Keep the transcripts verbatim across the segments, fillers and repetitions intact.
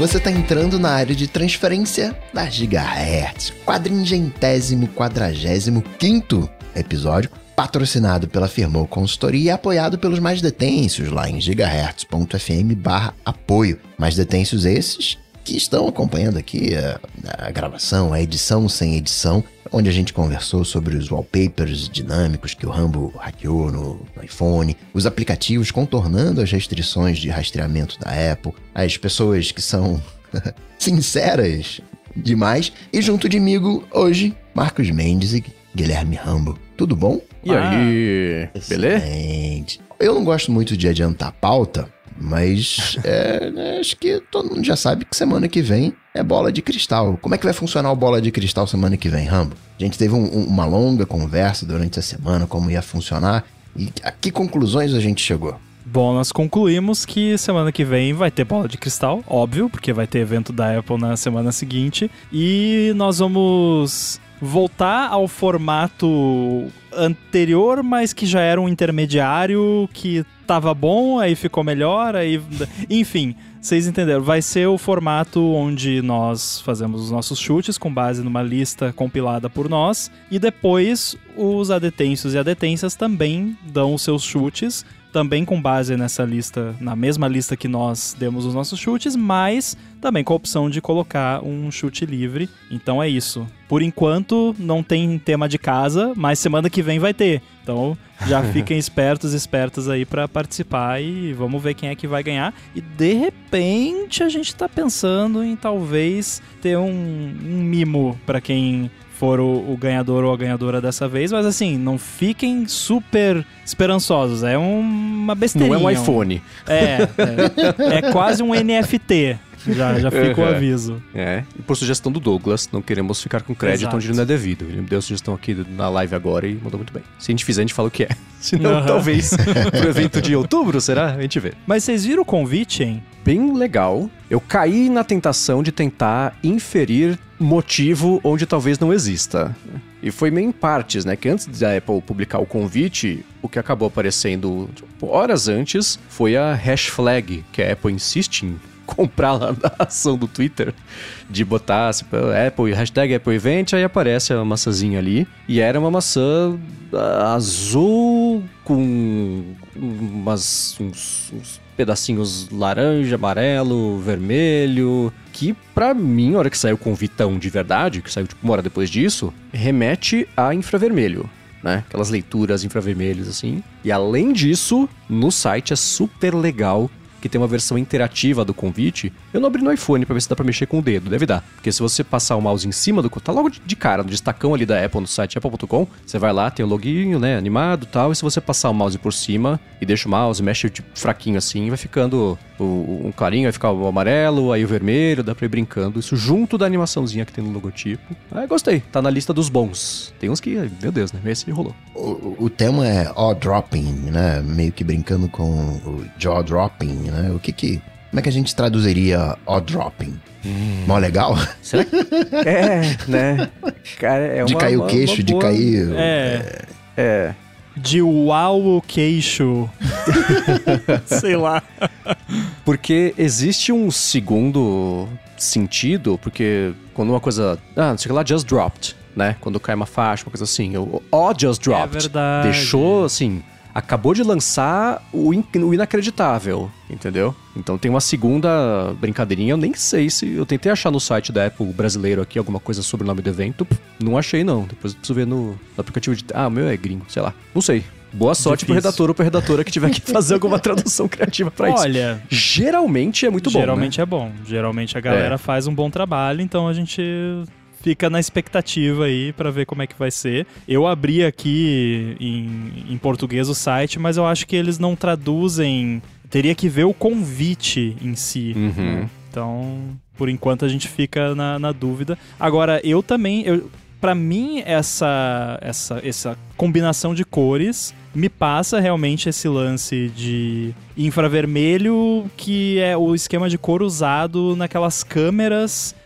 Você está entrando na área de transferência da Gigahertz, quadringentésimo, quadragésimo quinto episódio, patrocinado pela Firmou Consultoria e apoiado pelos Mais Detensos lá em gigahertz.fm barra apoio. Mais Detensos esses que estão acompanhando aqui a, a gravação, a edição sem edição, onde a gente conversou sobre os wallpapers dinâmicos que o Rambo hackeou no, no iPhone, os aplicativos contornando as restrições de rastreamento da Apple, as pessoas que são sinceras demais, e junto de mim hoje, Marcos Mendes e Guilherme Rambo. Tudo bom? E aí, ah, beleza? Eu não gosto muito de adiantar a pauta, mas é, né, acho que todo mundo já sabe que semana que vem é bola de cristal. Como é que vai funcionar o bola de cristal semana que vem, Rambo? A gente teve um, um, uma longa conversa durante a semana, como ia funcionar, e a que conclusões a gente chegou? Bom, nós concluímos que semana que vem vai ter bola de cristal, óbvio, porque vai ter evento da Apple na semana seguinte, e nós vamos voltar ao formato anterior, mas que já era um intermediário, que tava bom, aí ficou melhor, aí... Enfim, vocês entenderam. Vai ser o formato onde nós fazemos os nossos chutes com base numa lista compilada por nós, e depois os adetensos e adetências também dão os seus chutes, também com base nessa lista, na mesma lista que nós demos os nossos chutes, mas também com a opção de colocar um chute livre. Então é isso. Por enquanto não tem tema de casa, mas semana que vem vai ter. Então já fiquem espertos, espertas aí pra participar e vamos ver quem é que vai ganhar. E de repente a gente tá pensando em talvez ter um, um mimo pra quem for o, o ganhador ou a ganhadora dessa vez, mas assim, não fiquem super esperançosos, é um, uma besteirinha. Não é um iPhone. É, é, é quase um N F T, já, já fica o aviso. É, e por sugestão do Douglas, não queremos ficar com crédito Exato. Onde não é devido. Ele me deu a sugestão aqui na live agora e mandou muito bem. Se a gente fizer, a gente fala o que é. Se não, uhum. talvez pro evento de outubro, será? A gente vê. Mas vocês viram o convite, hein? Bem legal. Eu caí na tentação de tentar inferir motivo onde talvez não exista. E foi meio em partes, né? Que antes da Apple publicar o convite, o que acabou aparecendo tipo, horas antes foi a hash flag, que a Apple insiste em comprar lá na ação do Twitter, de botar tipo, Apple, hashtag Apple Event, aí aparece a maçãzinha ali, e era uma maçã azul com umas, uns, uns pedacinhos laranja, amarelo, vermelho, que pra mim, na hora que saiu o convitão de verdade, que saiu tipo uma hora depois disso, remete a infravermelho, né? Aquelas leituras infravermelhas assim. E além disso, no site é super legal que tem uma versão interativa do convite. Eu não abri no iPhone pra ver se dá pra mexer com o dedo, deve dar. Porque se você passar o mouse em cima do... Tá logo de cara, no destacão ali da Apple, no site apple ponto com, você vai lá, tem o login, né, animado e tal, e se você passar o mouse por cima e deixa o mouse, mexe tipo, fraquinho assim, vai ficando o, um clarinho, vai ficar o amarelo, aí o vermelho, dá pra ir brincando. Isso junto da animaçãozinha que tem no logotipo. Ah, gostei. Tá na lista dos bons. Tem uns que, meu Deus, né, esse rolou. O, o tema é awe-dropping, né, meio que brincando com o jaw-dropping, né? O que que... Como é que a gente traduziria awe-dropping? Hum. Mó legal? Será que... É, né? Cara, é uma, de cair uma, o queixo, de boa... cair... É. É. é. De uau o queixo. Sei lá. Porque existe um segundo sentido, porque quando uma coisa... Ah, não sei lá, just dropped, né? Quando cai uma faixa, uma coisa assim. O ó just dropped. É verdade. Deixou, assim... Acabou de lançar o, in- o inacreditável, entendeu? Então tem uma segunda brincadeirinha, eu nem sei se... Eu tentei achar no site da Apple brasileiro aqui alguma coisa sobre o nome do evento, não achei não. Depois eu preciso ver no, no aplicativo de... Ah, o meu é gringo, sei lá. Não sei. Boa sorte Difícil. pro redator ou pra redatora que tiver que fazer alguma tradução criativa pra isso. Olha... Geralmente é muito bom, Geralmente né? é bom. Geralmente a galera É. faz um bom trabalho, então a gente... Fica na expectativa aí pra ver como é que vai ser. Eu abri aqui em, em português o site, mas eu acho que eles não traduzem... Teria que ver o convite em si. Uhum. Então, por enquanto a gente fica na, na dúvida. Agora, eu também... Eu, pra mim, essa, essa, essa combinação de cores me passa realmente esse lance de infravermelho, que é o esquema de cor usado naquelas câmeras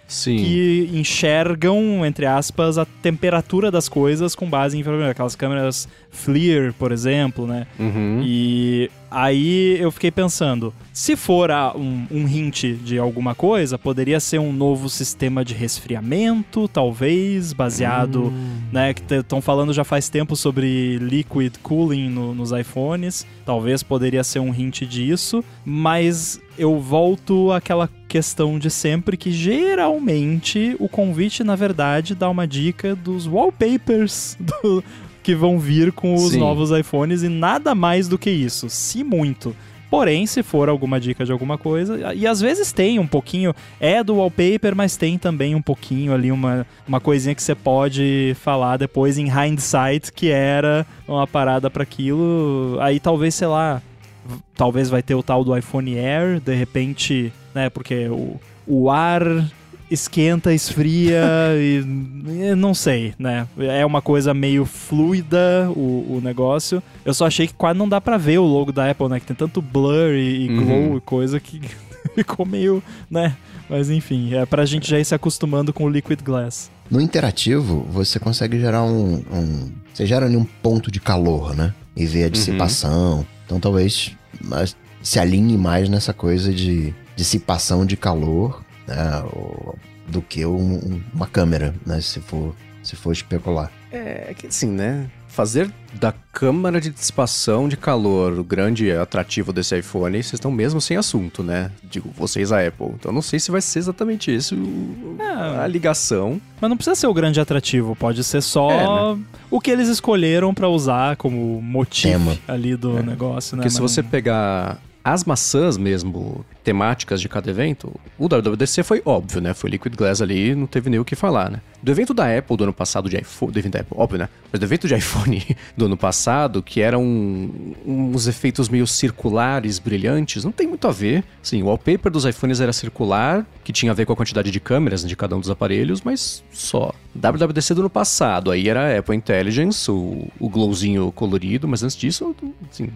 Sim. que enxergam, entre aspas, a temperatura das coisas com base em infravermelho. Aquelas câmeras FLIR, por exemplo, né? Uhum. E aí eu fiquei pensando, se for a, um, um hint de alguma coisa, poderia ser um novo sistema de resfriamento, talvez, baseado, hum. né, que estão falando já faz tempo sobre liquid cooling no, nos iPhones, talvez poderia ser um hint disso, mas eu volto àquela questão de sempre que geralmente o convite, na verdade, dá uma dica dos wallpapers do... que vão vir com os Sim. novos iPhones e nada mais do que isso, se muito. Porém, se for alguma dica de alguma coisa, e às vezes tem um pouquinho, é do wallpaper, mas tem também um pouquinho ali, uma, uma coisinha que você pode falar depois em hindsight, que era uma parada para aquilo. Aí talvez, sei lá, talvez vai ter o tal do iPhone Air, de repente, né, porque o, o ar... esquenta, esfria e não sei, né? É uma coisa meio fluida o, o negócio. Eu só achei que quase não dá pra ver o logo da Apple, né? Que tem tanto blur e, e glow uhum. e coisa que ficou meio, né? Mas enfim, é pra gente já ir se acostumando com o Liquid Glass. No interativo, você consegue gerar um... um você gera ali um ponto de calor, né? E ver a dissipação. Uhum. Então talvez mas, se alinhe mais nessa coisa de dissipação de calor, né, do que um, uma câmera, né, se for, se for especular. É que assim, né, fazer da câmara de dissipação de calor o grande atrativo desse iPhone, vocês estão mesmo sem assunto, né? Digo, vocês, a Apple. Então não sei se vai ser exatamente isso é, a ligação. Mas não precisa ser o grande atrativo, pode ser só é, né? o que eles escolheram pra usar como motivo Tema. ali do é. negócio, né? Porque se Mas você não... pegar as maçãs mesmo, temáticas de cada evento, o W W D C foi óbvio, né? Foi Liquid Glass ali, não teve nem o que falar, né? Do evento da Apple do ano passado, de iPhone, do evento da Apple, óbvio, né? Mas do evento de iPhone do ano passado, que eram uns efeitos meio circulares, brilhantes, não tem muito a ver. Sim, o wallpaper dos iPhones era circular, que tinha a ver com a quantidade de câmeras de cada um dos aparelhos, mas só. W W D C do ano passado, aí era a Apple Intelligence, o, o glowzinho colorido, mas antes disso, assim...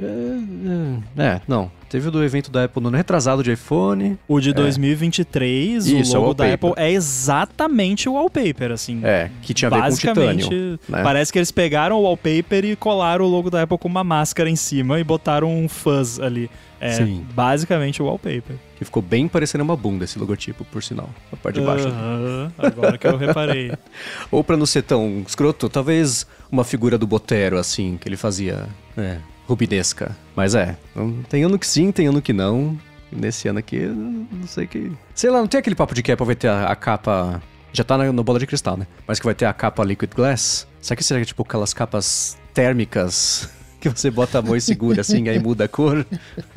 É, é, é, não. Teve o do evento da Apple no ano retrasado de iPhone. O de dois mil e vinte e três, é. Isso, o logo é da Apple é exatamente o wallpaper, assim. É, que tinha a ver com titânio, né? Parece que eles pegaram o wallpaper e colaram o logo da Apple com uma máscara em cima e botaram um fuzz ali. É Sim. basicamente o wallpaper. Que ficou bem parecendo uma bunda esse logotipo, por sinal. A parte de baixo. Uh-huh, agora que eu reparei. Ou pra não ser tão escroto, talvez uma figura do Botero, assim, que ele fazia... É... rubinesca. Mas é, tem ano que sim, tem ano que não. Nesse ano aqui, não sei que... Sei lá, não tem aquele papo de que a Apple vai ter a, a capa... Já tá na, na bola de cristal, né? Mas que vai ter a capa Liquid Glass. Será que será tipo aquelas capas térmicas que você bota a mão e segura assim, aí muda a cor?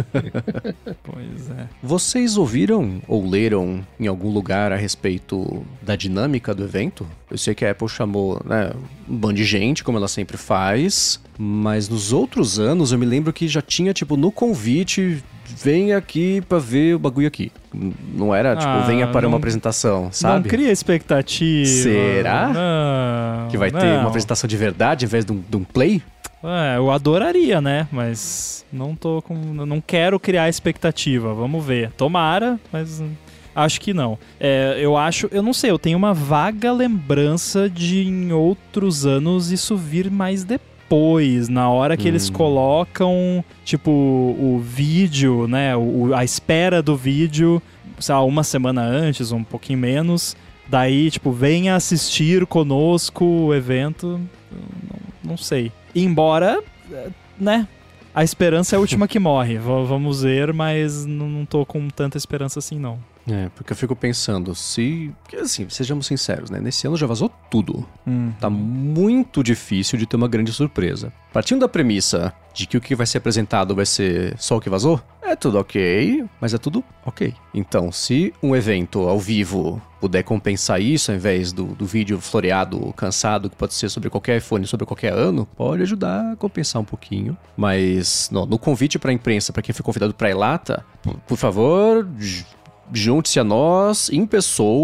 Pois é. Vocês ouviram ou leram em algum lugar a respeito da dinâmica do evento? Eu sei que a Apple chamou, né, um bando de gente, como ela sempre faz, mas nos outros anos eu me lembro que já tinha, tipo, no convite, vem aqui pra ver o bagulho aqui. Não era, tipo, ah, venha para não, uma apresentação, sabe? Não cria expectativa. Será? Não, que vai não. ter uma apresentação de verdade ao invés de um, de um play? É, eu adoraria, né? Mas não tô com... não quero criar expectativa. Vamos ver. Tomara, mas... acho que não. É, eu acho... Eu não sei, eu tenho uma vaga lembrança de em outros anos isso vir mais depois. Na hora que hum. eles colocam, tipo, o vídeo, né? O, a espera do vídeo, sei lá, uma semana antes, um pouquinho menos. Daí, tipo, venha assistir conosco o evento. Não, não sei. Embora, né? A esperança é a última que morre. V- vamos ver, mas não, não tô com tanta esperança assim, não. É, porque eu fico pensando, se... Porque assim, sejamos sinceros, né? Nesse ano já vazou tudo. Hum. Tá muito difícil de ter uma grande surpresa. Partindo da premissa de que o que vai ser apresentado vai ser só o que vazou, é tudo ok, mas é tudo ok. Então, se um evento ao vivo puder compensar isso, ao invés do, do vídeo floreado, cansado, que pode ser sobre qualquer iPhone, sobre qualquer ano, pode ajudar a compensar um pouquinho. Mas, não, no convite pra imprensa, pra quem foi convidado pra ir lá, tá, por favor... junte-se a nós, em pessoa,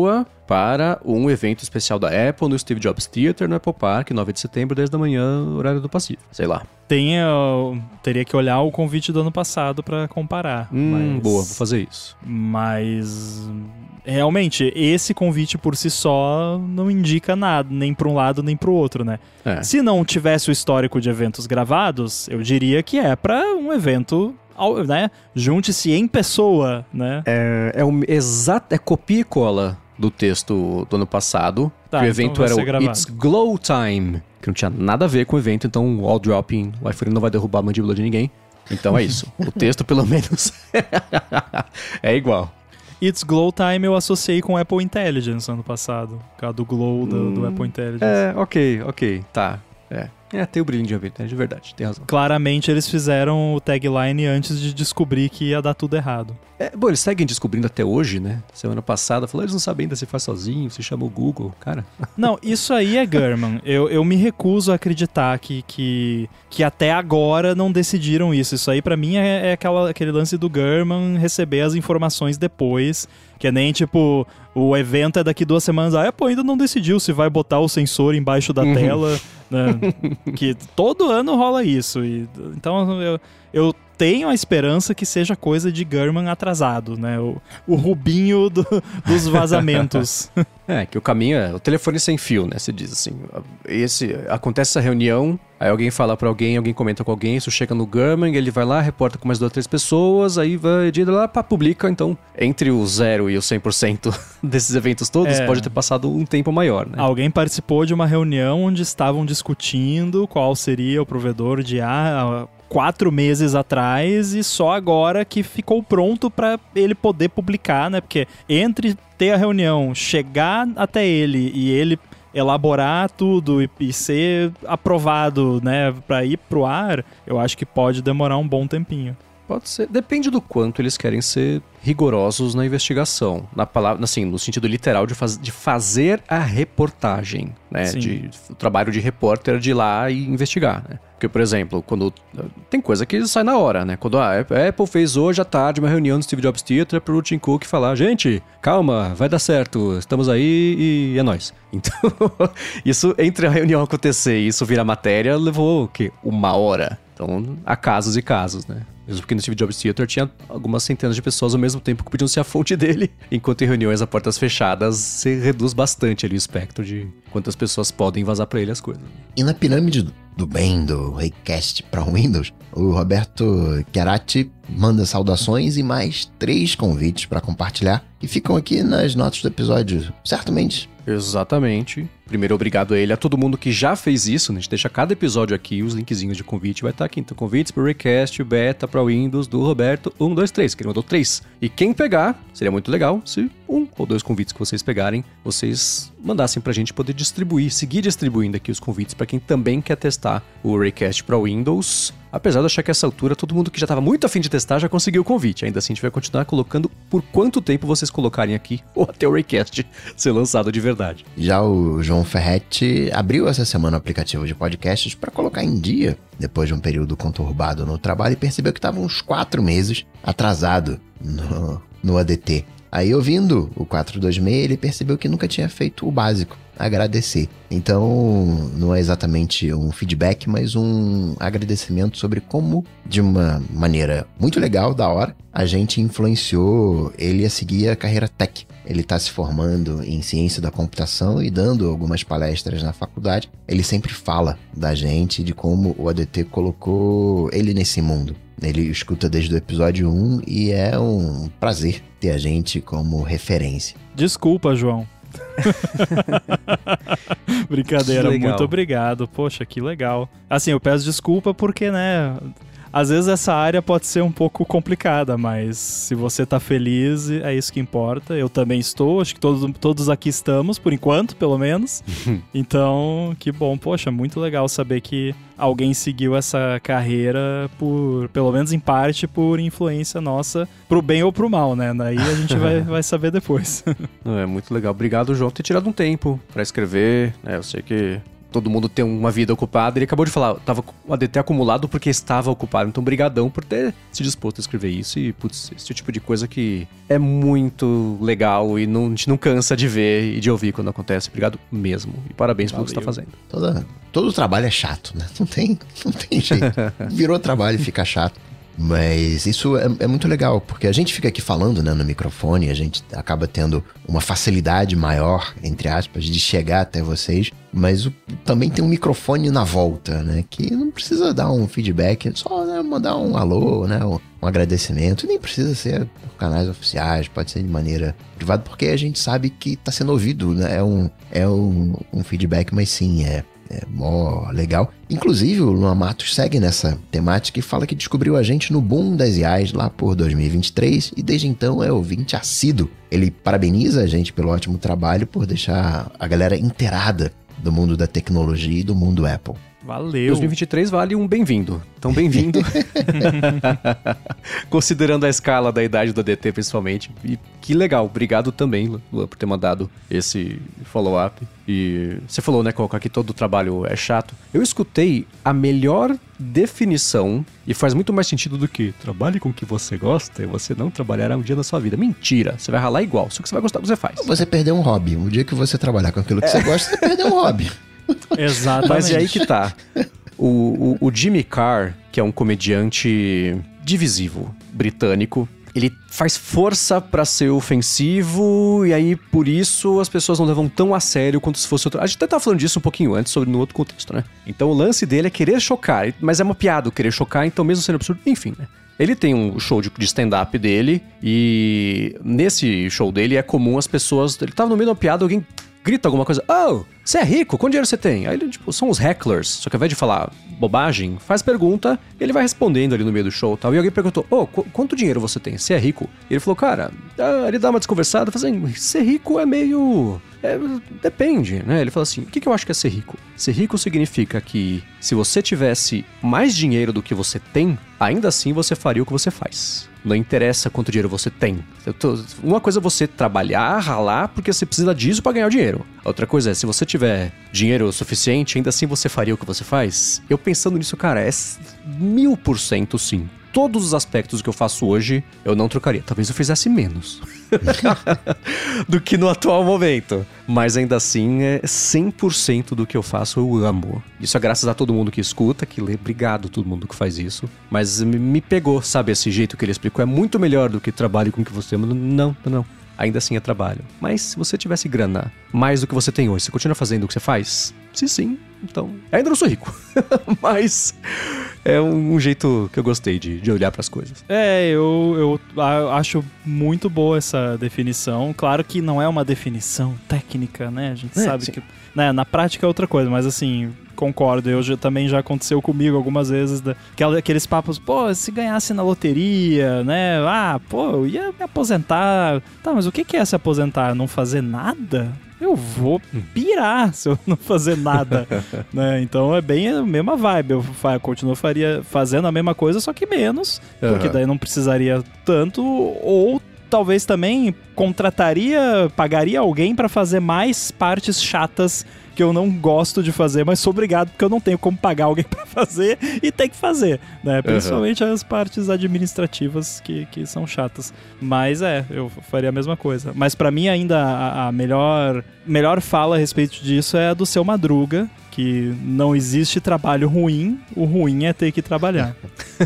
para um evento especial da Apple no Steve Jobs Theater, no Apple Park, nove de setembro, dez da manhã, horário do Pacífico. Sei lá. Tem, uh, teria que olhar o convite do ano passado pra comparar. Hum, mas... boa, vou fazer isso. Mas... Realmente, esse convite por si só não indica nada, nem para um lado nem para o outro, né? É. Se não tivesse o histórico de eventos gravados, eu diria que é para um evento, né? Junte-se em pessoa, né? É, é, um, exato, é copia e cola do texto do ano passado. Tá, que o evento então era o It's Glow Time, que não tinha nada a ver com o evento, então o all dropping, o iPhone não vai derrubar a mandíbula de ninguém. Então é isso. O texto, pelo menos, é igual. It's Glow Time eu associei com Apple Intelligence ano passado. Por causa do Glow do, hum, do Apple Intelligence. É, ok, ok, tá. É, é tem o brilho de evento, é de verdade, tem razão. Claramente eles fizeram o tagline antes de descobrir que ia dar tudo errado. É, bom, eles seguem descobrindo até hoje, né? Semana passada, falou, eles não sabem ainda se faz sozinho, se chama o Google, cara. Não, isso aí é Gurman. Eu, eu me recuso a acreditar que, que, que até agora não decidiram isso. Isso aí pra mim é, é aquela, aquele lance do Gurman receber as informações depois. Que é nem tipo, o evento é daqui duas semanas, a Apple ainda não decidiu se vai botar o sensor embaixo da uhum. tela, né? Que todo ano rola isso. E, então eu, eu tenho a esperança que seja coisa de Gurman atrasado, né? O, o Rubinho do, dos vazamentos. É, que o caminho é o telefone sem fio, né? Você diz assim, esse, acontece essa reunião, aí alguém fala pra alguém, alguém comenta com alguém, isso chega no Gurman, ele vai lá, reporta com mais duas, três pessoas, aí vai de lá, pá, publica. Então, entre o zero e o cem por cento desses eventos todos, é. pode ter passado um tempo maior, né? Alguém participou de uma reunião onde estavam discutindo qual seria o provedor de A quatro meses atrás e só agora que ficou pronto para ele poder publicar, né? Porque entre ter a reunião, chegar até ele e ele elaborar tudo e, e ser aprovado, né, para ir pro ar, eu acho que pode demorar um bom tempinho. Pode ser. Depende do quanto eles querem ser rigorosos na investigação. Na palavra, assim, no sentido literal de, faz, de fazer a reportagem, né? De, o trabalho de repórter de ir lá e investigar, né? Porque, por exemplo, quando... Tem coisa que sai na hora, né? Quando a Apple fez hoje à tarde uma reunião no Steve Jobs Theater pro Tim Cook falar, gente, calma, vai dar certo, estamos aí e é nóis. Então, isso, entre a reunião acontecer e isso virar matéria, levou, o quê? Uma hora. Então, há casos e casos, né? Mesmo porque no Steve Jobs Theater tinha algumas centenas de pessoas ao mesmo tempo que podiam ser a fonte dele. Enquanto em reuniões a portas fechadas, você reduz bastante ali o espectro de quantas pessoas podem vazar pra ele as coisas. E na pirâmide do bem do Raycast para Windows, o Roberto Chiarati manda saudações e mais três convites para compartilhar, que ficam aqui nas notas do episódio, certamente. Exatamente. Primeiro, obrigado a ele, a todo mundo que já fez isso, né? A gente deixa cada episódio aqui, os linkzinhos de convite vai estar aqui. Então, convites pro Raycast, o beta para Windows do Roberto, um, dois, três, que ele mandou três. E quem pegar, seria muito legal se um ou dois convites que vocês pegarem, vocês mandassem pra gente poder distribuir, seguir distribuindo aqui os convites para quem também quer testar o Raycast para Windows. Apesar de achar que essa altura, todo mundo que já estava muito afim de testar já conseguiu o convite. Ainda assim, a gente vai continuar colocando por quanto tempo vocês colocarem aqui, ou até o Raycast ser lançado de verdade. Já o João Ferretti abriu essa semana o aplicativo de podcasts para colocar em dia, depois de um período conturbado no trabalho, e percebeu que estava uns quatro meses atrasado no, no A D T. Aí, ouvindo o quatrocentos e vinte e seis, ele percebeu que nunca tinha feito o básico, agradecer. Então, não é exatamente um feedback, mas um agradecimento sobre como, de uma maneira muito legal, da hora, a gente influenciou ele a seguir a carreira tech. Ele está se formando em ciência da computação e dando algumas palestras na faculdade. Ele sempre fala da gente, de como o A D T colocou ele nesse mundo. Ele escuta desde o episódio um e é um prazer ter a gente como referência. Desculpa, João. Brincadeira, muito obrigado. Poxa, que legal. Assim, eu peço desculpa porque, né, às vezes essa área pode ser um pouco complicada, mas se você tá feliz, é isso que importa. Eu também estou, acho que todos, todos aqui estamos, por enquanto, pelo menos. Então, que bom. Poxa, muito legal saber que alguém seguiu essa carreira por, pelo menos em parte, por influência nossa, pro bem ou pro mal, né? Daí a gente vai, vai saber depois. É muito legal. Obrigado, João, por ter tirado um tempo pra escrever. É, eu sei que todo mundo tem uma vida ocupada. Ele acabou de falar, tava o A D T acumulado porque estava ocupado. Então, brigadão por ter se disposto a escrever isso. E, putz, esse tipo de coisa que é muito legal e não, a gente não cansa de ver e de ouvir quando acontece. Obrigado mesmo. E parabéns pelo que você tá fazendo. Toda, todo trabalho é chato, né? Não tem, não tem jeito. Virou trabalho e fica chato. Mas isso é, é muito legal, porque a gente fica aqui falando, né, no microfone, a gente acaba tendo uma facilidade maior, entre aspas, de chegar até vocês, mas o, também tem um microfone na volta, né, que não precisa dar um feedback, só, né, mandar um alô, né, um, um agradecimento, nem precisa ser por canais oficiais, pode ser de maneira privada, porque a gente sabe que tá sendo ouvido, né, é um, é um, um feedback, mas sim, é... É mó legal. Inclusive, o Luan Matos segue nessa temática e fala que descobriu a gente no boom das I As lá por dois mil e vinte e três e desde então é ouvinte assíduo. Ele parabeniza a gente pelo ótimo trabalho por deixar a galera inteirada do mundo da tecnologia e do mundo Apple. Valeu. dois mil e vinte e três vale um bem-vindo. Então, bem-vindo. Considerando a escala da idade do A D T, principalmente. E que legal. Obrigado também, Luan, por ter mandado esse follow-up. E você falou, né, Coca, que todo o trabalho é chato. Eu escutei a melhor definição, e faz muito mais sentido do que trabalhe com o que você gosta e você não trabalhará um dia na sua vida. Mentira. Você vai ralar igual. Só que você vai gostar do que você faz. Você perdeu um hobby. O dia que você trabalhar com aquilo que é. você gosta, você perdeu um hobby. Exatamente. Mas é aí que tá. O, o, o Jimmy Carr, que é um comediante divisivo britânico, ele faz força pra ser ofensivo e aí por isso as pessoas não levam tão a sério quanto se fosse outro... A gente até tava falando disso um pouquinho antes, sobre no outro contexto, né? Então o lance dele é querer chocar, mas é uma piada querer chocar, então mesmo sendo absurdo, enfim, né? Ele tem um show de, de stand-up dele e nesse show dele é comum as pessoas... Ele tava no meio de uma piada, alguém grita alguma coisa, oh, você é rico? Quanto dinheiro você tem? Aí ele, tipo, são os hecklers, só que ao invés de falar bobagem, faz pergunta, ele vai respondendo ali no meio do show e tal. E alguém perguntou, oh, qu- quanto dinheiro você tem? Você é rico? E ele falou, cara, ah, ele dá uma desconversada, fazendo, ser rico é meio... É, depende, né? Ele fala assim, o que, que eu acho que é ser rico? Ser rico significa que se você tivesse mais dinheiro do que você tem, ainda assim você faria o que você faz. Não interessa quanto dinheiro você tem. Tô... Uma coisa é você trabalhar, ralar, porque você precisa disso pra ganhar o dinheiro. Outra coisa é, se você tiver dinheiro suficiente, ainda assim você faria o que você faz? Eu pensando nisso, cara, é mil por cento sim. Todos os aspectos que eu faço hoje, eu não trocaria. Talvez eu fizesse menos do que no atual momento. Mas ainda assim, é cem por cento do que eu faço eu amo. Isso é graças a todo mundo que escuta, que lê. Obrigado a todo mundo que faz isso. Mas me pegou, sabe? Esse jeito que ele explicou é muito melhor do que trabalho com o que você... Não, não, não. Ainda assim é trabalho. Mas se você tivesse grana mais do que você tem hoje, você continua fazendo o que você faz? Se sim, então... Ainda não sou rico. Mas é um, um jeito que eu gostei de, de olhar pras coisas. É, eu, eu acho muito boa essa definição. Claro que não é uma definição técnica, né? A gente é, sabe sim. que... Né, na prática é outra coisa, mas assim... Concordo, eu já, também já aconteceu comigo algumas vezes, da, aqueles papos, pô, se ganhasse na loteria, né, ah, pô, eu ia me aposentar, tá, mas o que é se aposentar? Não fazer nada? Eu vou pirar se eu não fazer nada, né, então é bem a mesma vibe, eu fa- continuo faria, fazendo a mesma coisa, só que menos, uhum. porque daí não precisaria tanto, ou talvez também contrataria, pagaria alguém pra fazer mais partes chatas que eu não gosto de fazer, mas sou obrigado porque eu não tenho como pagar alguém pra fazer e tem que fazer, né? Principalmente uhum. as partes administrativas que, que são chatas. Mas é, eu faria a mesma coisa. Mas pra mim ainda a, a melhor, melhor fala a respeito disso é a do Seu Madruga, que não existe trabalho ruim, o ruim é ter que trabalhar.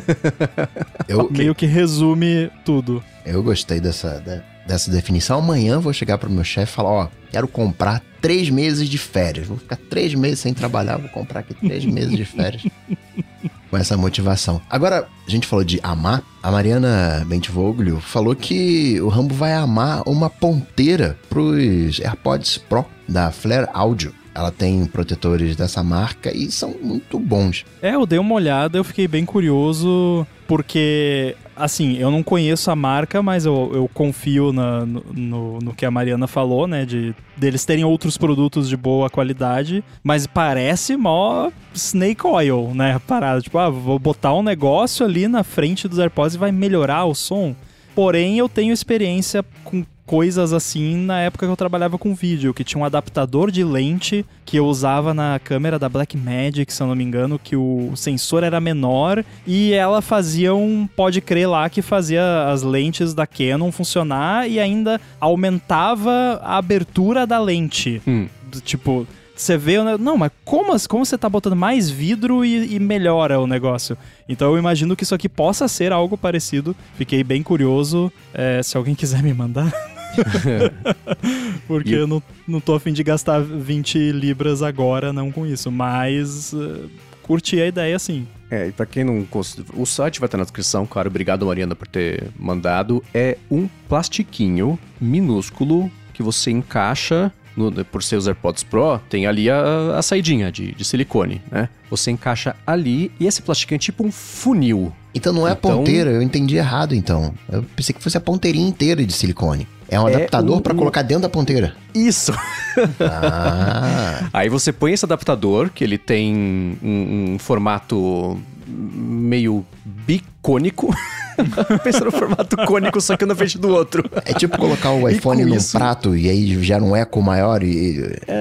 eu, Meio que resume tudo. Eu gostei dessa... Da... dessa definição. Amanhã eu vou chegar pro meu chefe e falar, ó, quero comprar três meses de férias. Vou ficar três meses sem trabalhar, vou comprar aqui três meses de férias. Com essa motivação. Agora, a gente falou de amar. A Mariana Bentivoglio falou que o Rambo vai amar uma ponteira pros AirPods Pro da Flare Audio. Ela tem protetores dessa marca e são muito bons. É, eu dei uma olhada, eu fiquei bem curioso, porque, assim, eu não conheço a marca, mas eu, eu confio na, no, no, no que a Mariana falou, né, de deles terem outros produtos de boa qualidade, mas parece mó snake oil, né, parada, tipo, ah, vou botar um negócio ali na frente dos AirPods e vai melhorar o som. Porém, eu tenho experiência com coisas assim na época que eu trabalhava com vídeo, que tinha um adaptador de lente que eu usava na câmera da Blackmagic, se eu não me engano, que o sensor era menor e ela fazia um, pode crer lá, que fazia as lentes da Canon funcionar e ainda aumentava a abertura da lente. Hum. Tipo, você vê, não, mas como, como você tá botando mais vidro e, e melhora o negócio? Então eu imagino que isso aqui possa ser algo parecido. Fiquei bem curioso, é, se alguém quiser me mandar. Porque eu não, não tô a fim de gastar vinte libras agora, não com isso. Mas uh, curti a ideia, sim. É, e pra quem não... O site vai estar na descrição, claro. Obrigado, Mariana, por ter mandado. É um plastiquinho minúsculo que você encaixa... No, por ser os AirPods Pro, tem ali a, a saidinha de, de silicone, né? Você encaixa ali e esse plastiquinho é tipo um funil. Então não é então... a ponteira, eu entendi errado então. Eu pensei que fosse a ponteirinha inteira de silicone. É um é adaptador um, para um... colocar dentro da ponteira. Isso! Ah. Aí você põe esse adaptador, que ele tem um, um formato meio bicônico. Pensa no formato cônico, só que um na frente do outro. É tipo colocar o iPhone num isso... prato e aí gera um eco maior e...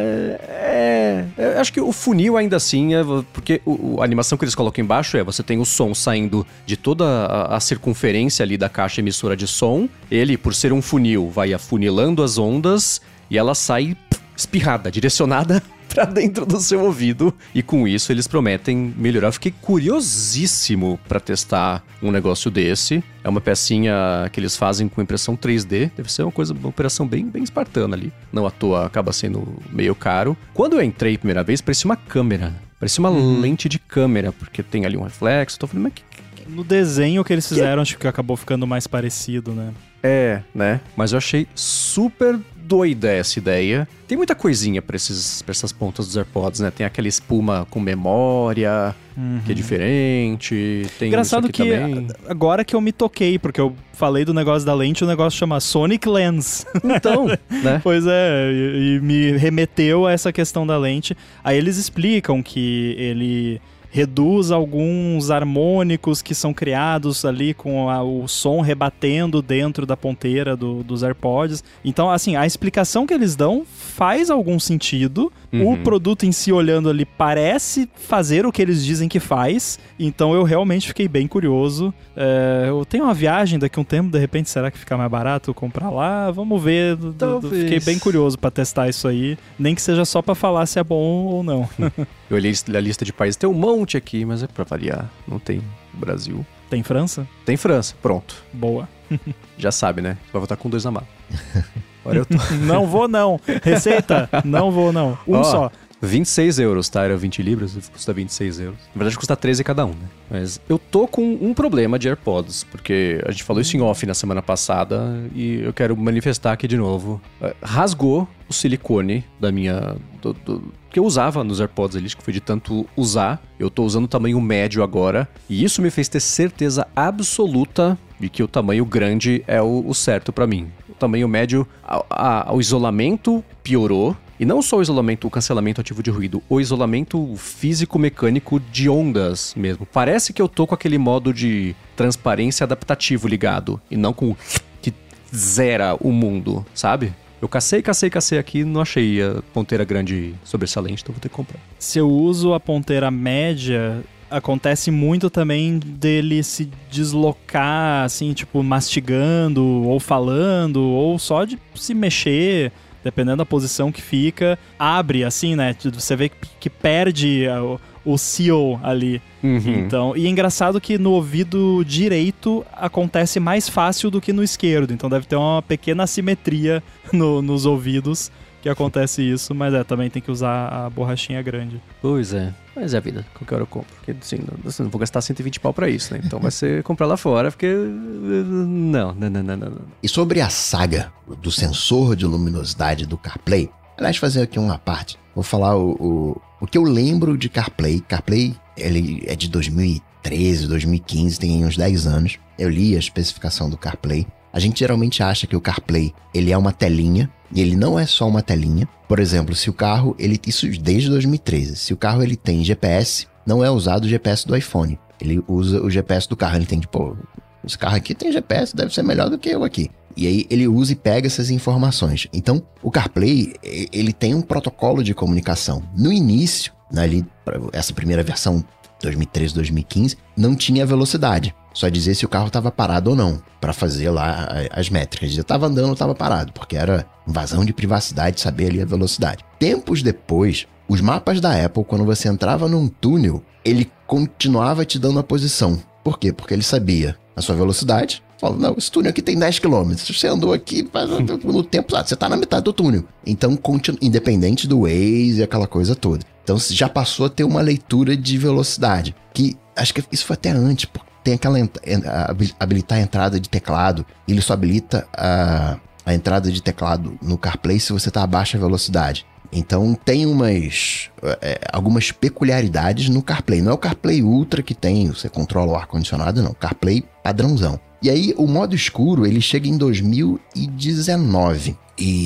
É, é, é... Acho que o funil ainda assim, é, porque o, a animação que eles colocam embaixo é, você tem o som saindo de toda a, a circunferência ali da caixa emissora de som. Ele, por ser um funil, vai afunilando as ondas e ela sai espirrada, direcionada pra dentro do seu ouvido, e com isso eles prometem melhorar. Eu fiquei curiosíssimo pra testar um negócio desse. É uma pecinha que eles fazem com impressão três D, deve ser uma coisa, uma operação bem, bem espartana ali. Não à toa acaba sendo meio caro. Quando eu entrei a primeira vez, parecia uma câmera, parecia uma hum. lente de câmera, porque tem ali um reflexo. Tô falando, mas que, que... No desenho que eles fizeram, que... acho que acabou ficando mais parecido, né? É, né? Mas eu achei super doida essa ideia. Tem muita coisinha pra, esses, pra essas pontas dos AirPods, né? Tem aquela espuma com memória, uhum. que é diferente. Tem Engraçado que também. Agora que eu me toquei, porque eu falei do negócio da lente, o negócio chama Sonic Lens. Então, né? Pois é, e, e me remeteu a essa questão da lente. Aí eles explicam que ele... reduz alguns harmônicos que são criados ali com a, o som rebatendo dentro da ponteira do, dos AirPods. Então, assim, a explicação que eles dão faz algum sentido. Uhum. O produto em si, olhando ali, parece fazer o que eles dizem que faz. Então, eu realmente fiquei bem curioso. É, eu tenho uma viagem daqui a um tempo, de repente, será que fica mais barato comprar lá? Vamos ver. Talvez. Fiquei bem curioso pra testar isso aí. Nem que seja só pra falar se é bom ou não. Eu olhei a lista de países, tem um monte aqui, mas é pra variar. Não tem Brasil. Tem França? Tem França, pronto. Boa. Já sabe, né? Vai voltar com dois na mala. Agora eu tô... Não vou não. Receita? Não vou não. Um oh, só. vinte e seis euros, tá? Era vinte libras, custa vinte e seis euros. Na verdade custa treze cada um, né? Mas eu tô com um problema de AirPods, porque a gente falou isso em off na semana passada e eu quero manifestar aqui de novo. Rasgou o silicone da minha... Do, do, que eu usava nos AirPods ali, que foi de tanto usar. Eu tô usando o tamanho médio agora, e isso me fez ter certeza absoluta de que o tamanho grande é o, o certo pra mim. O tamanho médio, a, a, o isolamento piorou. E não só o isolamento, o cancelamento ativo de ruído, o isolamento físico-mecânico de ondas mesmo. Parece que eu tô com aquele modo de transparência adaptativo ligado, e não com o que zera o mundo, sabe? Eu cacei, cacei, cacei aqui, não achei a ponteira grande sobressalente, então vou ter que comprar. Se eu uso a ponteira média, acontece muito também dele se deslocar, assim, tipo, mastigando, ou falando, ou só de se mexer... Dependendo da posição que fica, abre assim, né? Você vê que, que perde o, o seal ali. Uhum. Então, e é engraçado que no ouvido direito acontece mais fácil do que no esquerdo. Então deve ter uma pequena assimetria no, nos ouvidos que acontece isso. Mas é, também tem que usar a borrachinha grande. Pois é. Mas é a vida. Qualquer hora eu compro. Porque assim, não, assim, não vou gastar cento e vinte pau pra isso, né? Então vai ser comprar lá fora, porque... Não, não, não, não, não. E sobre a saga do sensor de luminosidade do CarPlay, aliás, fazer aqui uma parte. Vou falar o, o, o que eu lembro de CarPlay. CarPlay, ele é de dois mil e treze, dois mil e quinze, tem uns dez anos. Eu li a especificação do CarPlay. A gente geralmente acha que o CarPlay, ele é uma telinha, e ele não é só uma telinha. Por exemplo, se o carro, ele isso desde dois mil e treze, se o carro ele tem G P S, não é usado o G P S do iPhone. Ele usa o G P S do carro, ele tem tipo, esse carro aqui tem G P S, deve ser melhor do que eu aqui. E aí ele usa e pega essas informações. Então, o CarPlay, ele tem um protocolo de comunicação. No início, né, ali, essa primeira versão, dois mil e treze, dois mil e quinze, não tinha velocidade. Só dizer se o carro estava parado ou não, para fazer lá as métricas. Eu estava andando ou estava parado, porque era invasão de privacidade, saber ali a velocidade. Tempos depois, os mapas da Apple, quando você entrava num túnel, ele continuava te dando a posição. Por quê? Porque ele sabia a sua velocidade. Falou, não, esse túnel aqui tem dez quilômetros. Você andou aqui no tempo, você está na metade do túnel. Então, continu... independente do Waze e aquela coisa toda. Então, já passou a ter uma leitura de velocidade. Que acho que isso foi até antes, porque tem aquela ent... habilitar a entrada de teclado. Ele só habilita a, a entrada de teclado no CarPlay se você está a baixa velocidade. Então tem umas é, algumas peculiaridades no CarPlay. Não é o CarPlay Ultra que tem, você controla o ar-condicionado, não. CarPlay padrãozão. E aí o modo escuro, ele chega em dois mil e dezenove.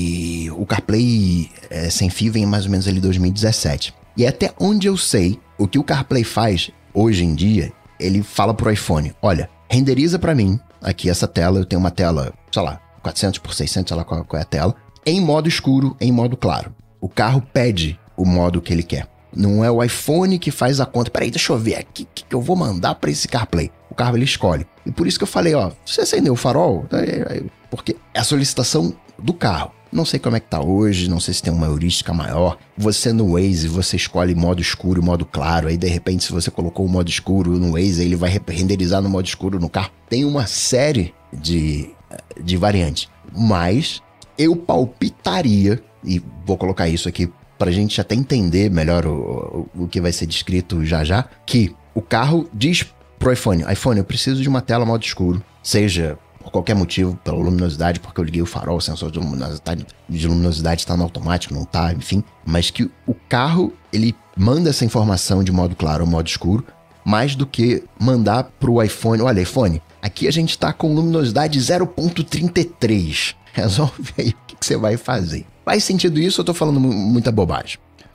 E o CarPlay é, sem fio vem mais ou menos ali em dois mil e dezessete. E até onde eu sei, o que o CarPlay faz hoje em dia, ele fala pro iPhone, olha, renderiza pra mim aqui essa tela, eu tenho uma tela, sei lá, quatrocentos por seiscentos, sei lá qual, qual é a tela, em modo escuro, em modo claro. O carro pede o modo que ele quer. Não é o iPhone que faz a conta. Peraí, deixa eu ver aqui o que, que eu vou mandar para esse CarPlay. O carro ele escolhe. E por isso que eu falei, ó, você acendeu o farol? Porque é a solicitação do carro. Não sei como é que tá hoje, não sei se tem uma heurística maior. Você no Waze, você escolhe modo escuro e modo claro. Aí de repente, se você colocou o modo escuro no Waze, ele vai renderizar no modo escuro no carro. Tem uma série de, de variantes. Mas eu palpitaria, e vou colocar isso aqui pra gente até entender melhor o, o, o que vai ser descrito já já, que o carro diz pro iPhone, iPhone, eu preciso de uma tela modo escuro, seja por qualquer motivo, pela luminosidade, porque eu liguei o farol, o sensor de luminosidade, de luminosidade tá no automático, não tá, enfim, mas que o carro, ele manda essa informação de modo claro ou modo escuro, mais do que mandar pro iPhone, olha, iPhone, aqui a gente tá com luminosidade zero ponto trinta e três, resolve aí o que, que você vai fazer. Faz sentido isso ou eu tô falando muita bobagem?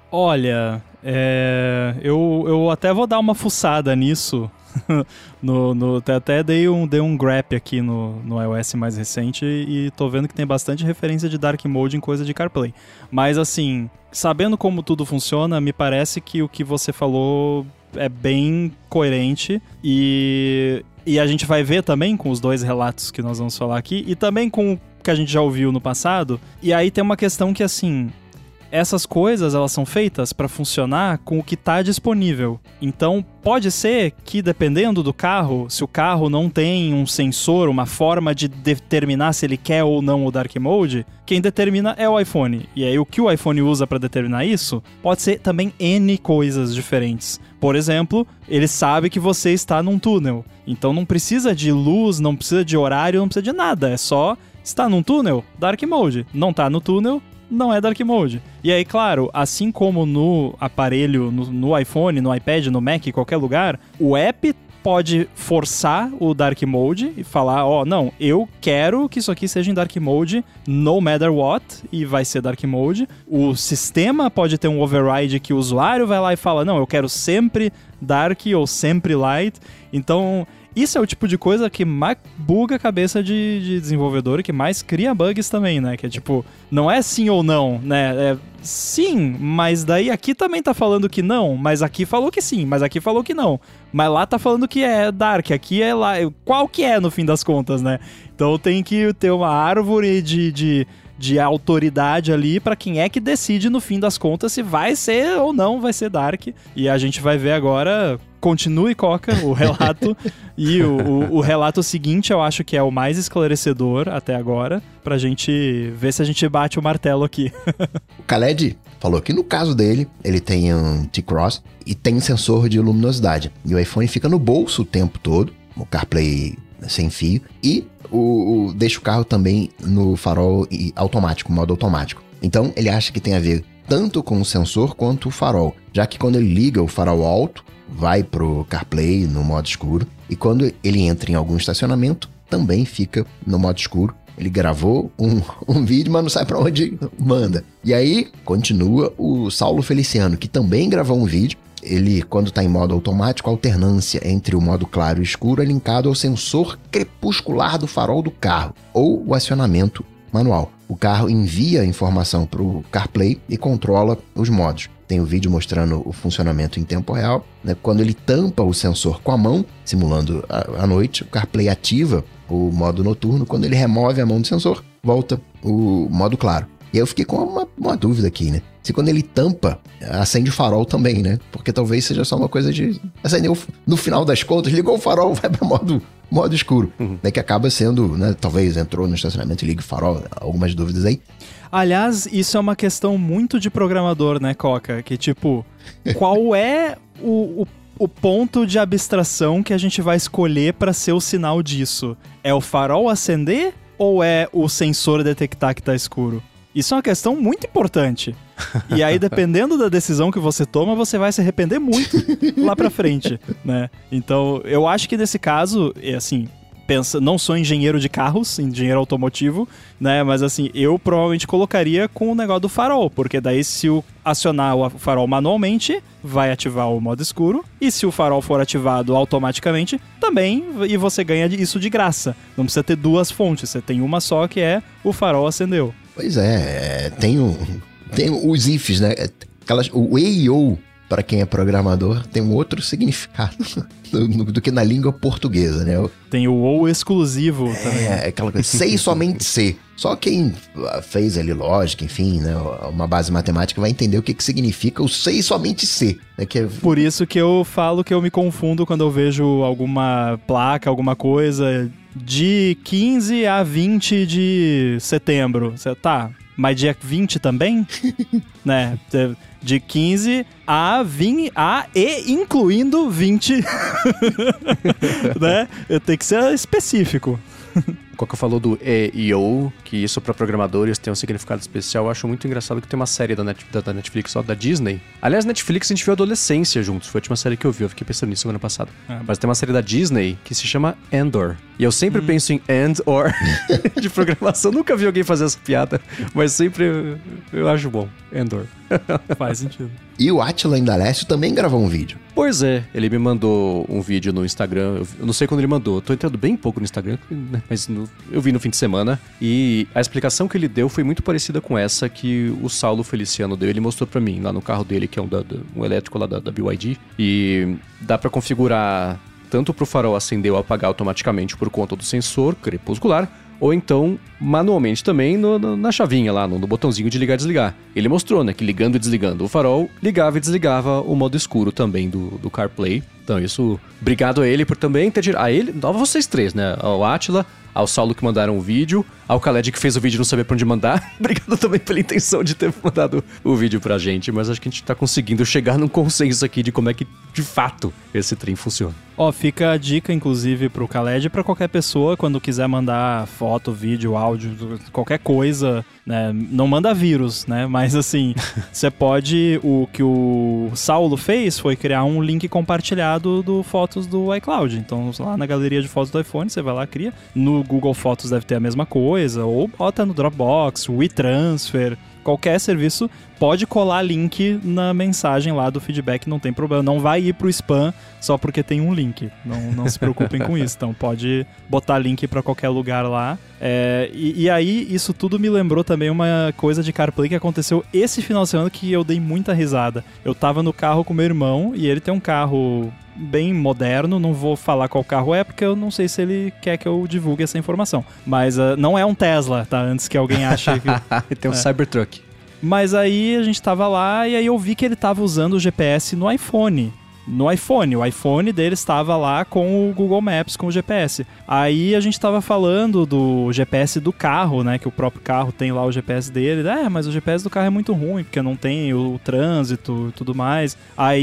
Olha, é, eu, eu até vou dar uma fuçada nisso. no, no, até dei um, dei um grep aqui no, no iOS mais recente e tô vendo que tem bastante referência de Dark Mode em coisa de CarPlay. Mas assim, sabendo como tudo funciona, me parece que o que você falou é bem coerente e, e a gente vai ver também com os dois relatos que nós vamos falar aqui e também com o que a gente já ouviu no passado. E aí tem uma questão que assim, essas coisas elas são feitas para funcionar com o que está disponível. Então pode ser que dependendo do carro, se o carro não tem um sensor, uma forma de determinar se ele quer ou não o Dark Mode, quem determina é o iPhone. E aí o que o iPhone usa para determinar isso pode ser também N coisas diferentes. Por exemplo, ele sabe que você está num túnel. Então não precisa de luz, não precisa de horário, não precisa de nada. É só, está num túnel? Dark Mode. Não está no túnel? Não é Dark Mode. E aí, claro, assim como no aparelho, no, no iPhone, no iPad, no Mac, em qualquer lugar, o app pode forçar o Dark Mode e falar, ó, oh, não, eu quero que isso aqui seja em Dark Mode, no matter what, e vai ser Dark Mode. O sistema pode ter um override que o usuário vai lá e fala, não, eu quero sempre Dark ou sempre Light. Então, isso é o tipo de coisa que mais buga a cabeça de, de desenvolvedor e que mais cria bugs também, né? Que é tipo, não é sim ou não, né? É sim, mas daí aqui também tá falando que não, mas aqui falou que sim, mas aqui falou que não. Mas lá tá falando que é Dark, aqui é lá. Qual que é, no fim das contas, né? Então tem que ter uma árvore de... de de autoridade ali pra quem é que decide no fim das contas se vai ser ou não vai ser Dark. E a gente vai ver agora, continue Coca, o relato. E o, o, o relato seguinte eu acho que é o mais esclarecedor até agora, pra gente ver se a gente bate o martelo aqui. O Khaled falou que no caso dele, ele tem um T-Cross e tem sensor de luminosidade. E o iPhone fica no bolso o tempo todo, o CarPlay sem fio, e o, o, deixa o carro também no farol automático, modo automático. Então ele acha que tem a ver tanto com o sensor quanto o farol, já que quando ele liga o farol alto, vai pro CarPlay no modo escuro, e quando ele entra em algum estacionamento, também fica no modo escuro. Ele gravou um, um vídeo, mas não sabe pra onde manda. E aí continua o Saulo Feliciano, que também gravou um vídeo. ele, quando está em modo automático, a alternância entre o modo claro e escuro é linkado ao sensor crepuscular do farol do carro, ou o acionamento manual. O carro envia a informação para o CarPlay e controla os modos. Tem o vídeo mostrando o funcionamento em tempo real, né? Quando ele tampa o sensor com a mão, simulando a, a noite, o CarPlay ativa o modo noturno. Quando ele remove a mão do sensor, volta o modo claro. E aí eu fiquei com uma, uma dúvida aqui, né? Se quando ele tampa, acende o farol também, né? Porque talvez seja só uma coisa de... acendeu no final das contas, ligou o farol, vai para modo, modo escuro. Uhum. Né? Que acaba sendo, né? Talvez entrou no estacionamento e liga o farol. Algumas dúvidas aí. Aliás, isso é uma questão muito de programador, né, Coca? Que tipo, qual é o... o... o ponto de abstração que a gente vai escolher para ser o sinal disso? É o farol acender ou é o sensor detectar que tá escuro? Isso é uma questão muito importante. E aí, dependendo da decisão que você toma, você vai se arrepender muito lá pra frente, né? Então, eu acho que nesse caso, é assim... pensa, não sou engenheiro de carros, engenheiro automotivo, né? Mas assim, eu provavelmente colocaria com o negócio do farol, porque daí se eu acionar o farol manualmente, vai ativar o modo escuro, e se o farol for ativado automaticamente, também, e você ganha isso de graça. Não precisa ter duas fontes, você tem uma só que é o farol acendeu. Pois é, tem, o, tem os ifs, né? Aquelas, o E I O, para quem é programador, tem um outro significado do, do que na língua portuguesa, né? Tem o ou exclusivo é, também. É, aquela coisa, C e somente C. Só quem fez ali lógica, enfim, né, uma base matemática vai entender o que, que significa o C e somente C. Né, que é... Por isso que eu falo que eu me confundo quando eu vejo alguma placa, alguma coisa de quinze a vinte de setembro. Você tá... Mas dia vinte também, né? De quinze a vinte, a e incluindo vinte, né? Tem que ser específico. O Coca falou do E I O, que isso para programadores tem um significado especial. Eu acho muito engraçado que tem uma série da, Net, da, da Netflix, ó, da Disney. Aliás, Netflix a gente viu Adolescência juntos, foi a última série que eu vi, eu fiquei pensando nisso semana passada. Ah, mas tem uma série da Disney que se chama Andor. E eu sempre hum. penso em and or de programação. Nunca vi alguém fazer essa piada, mas sempre eu, eu acho bom. Andor. Faz sentido. E o Átila Indalécio também gravou um vídeo. Pois é, ele me mandou um vídeo no Instagram. Eu não sei quando ele mandou, eu tô entrando bem pouco no Instagram, né? Mas no, eu vi no fim de semana. E a explicação que ele deu foi muito parecida com essa que o Saulo Feliciano deu. Ele mostrou pra mim lá no carro dele, que é um, da, um elétrico lá da, da B Y D. E dá pra configurar tanto pro farol acender ou apagar automaticamente por conta do sensor crepuscular, ou então manualmente também no, no, na chavinha lá, no, no botãozinho de ligar e desligar. Ele mostrou, né, que ligando e desligando o farol, ligava e desligava o modo escuro também do, do CarPlay. Então isso, obrigado a ele por também ter tirado... A ele, a vocês três, né, ao Átila, ao Saulo que mandaram o vídeo, ao Khaled que fez o vídeo e não sabia pra onde mandar. Obrigado também pela intenção de ter mandado o vídeo pra gente, mas acho que a gente tá conseguindo chegar num consenso aqui de como é que, de fato, esse trem funciona. Ó, fica a dica, inclusive, pro Khaled e pra qualquer pessoa, quando quiser mandar foto, vídeo, áudio, qualquer coisa, né? Não manda vírus, né? Mas, assim, você pode... O que o Saulo fez foi criar um link compartilhado do fotos do iCloud. Então, lá na galeria de fotos do iPhone, você vai lá, cria. No Google Fotos deve ter a mesma coisa, ou bota no Dropbox, WeTransfer... Qualquer serviço pode colar link na mensagem lá do feedback, não tem problema. Não vai ir pro spam só porque tem um link. Não, não se preocupem com isso. Então pode botar link pra qualquer lugar lá. É, e, e aí, isso tudo me lembrou também uma coisa de CarPlay que aconteceu esse final de semana que eu dei muita risada. Eu tava no carro com meu irmão e ele tem um carro bem moderno, não vou falar qual carro é, porque eu não sei se ele quer que eu divulgue essa informação. Mas uh, não é um Tesla, tá? Antes que alguém ache que... Tem um é. Cybertruck. Mas aí a gente tava lá e aí eu vi que ele tava usando o G P S no iPhone. No iPhone, o iPhone dele estava lá com o Google Maps, com o G P S. Aí a gente tava falando do G P S do carro, né, que o próprio carro tem lá o G P S dele. É, mas o G P S do carro é muito ruim, porque não tem o, o trânsito e tudo mais.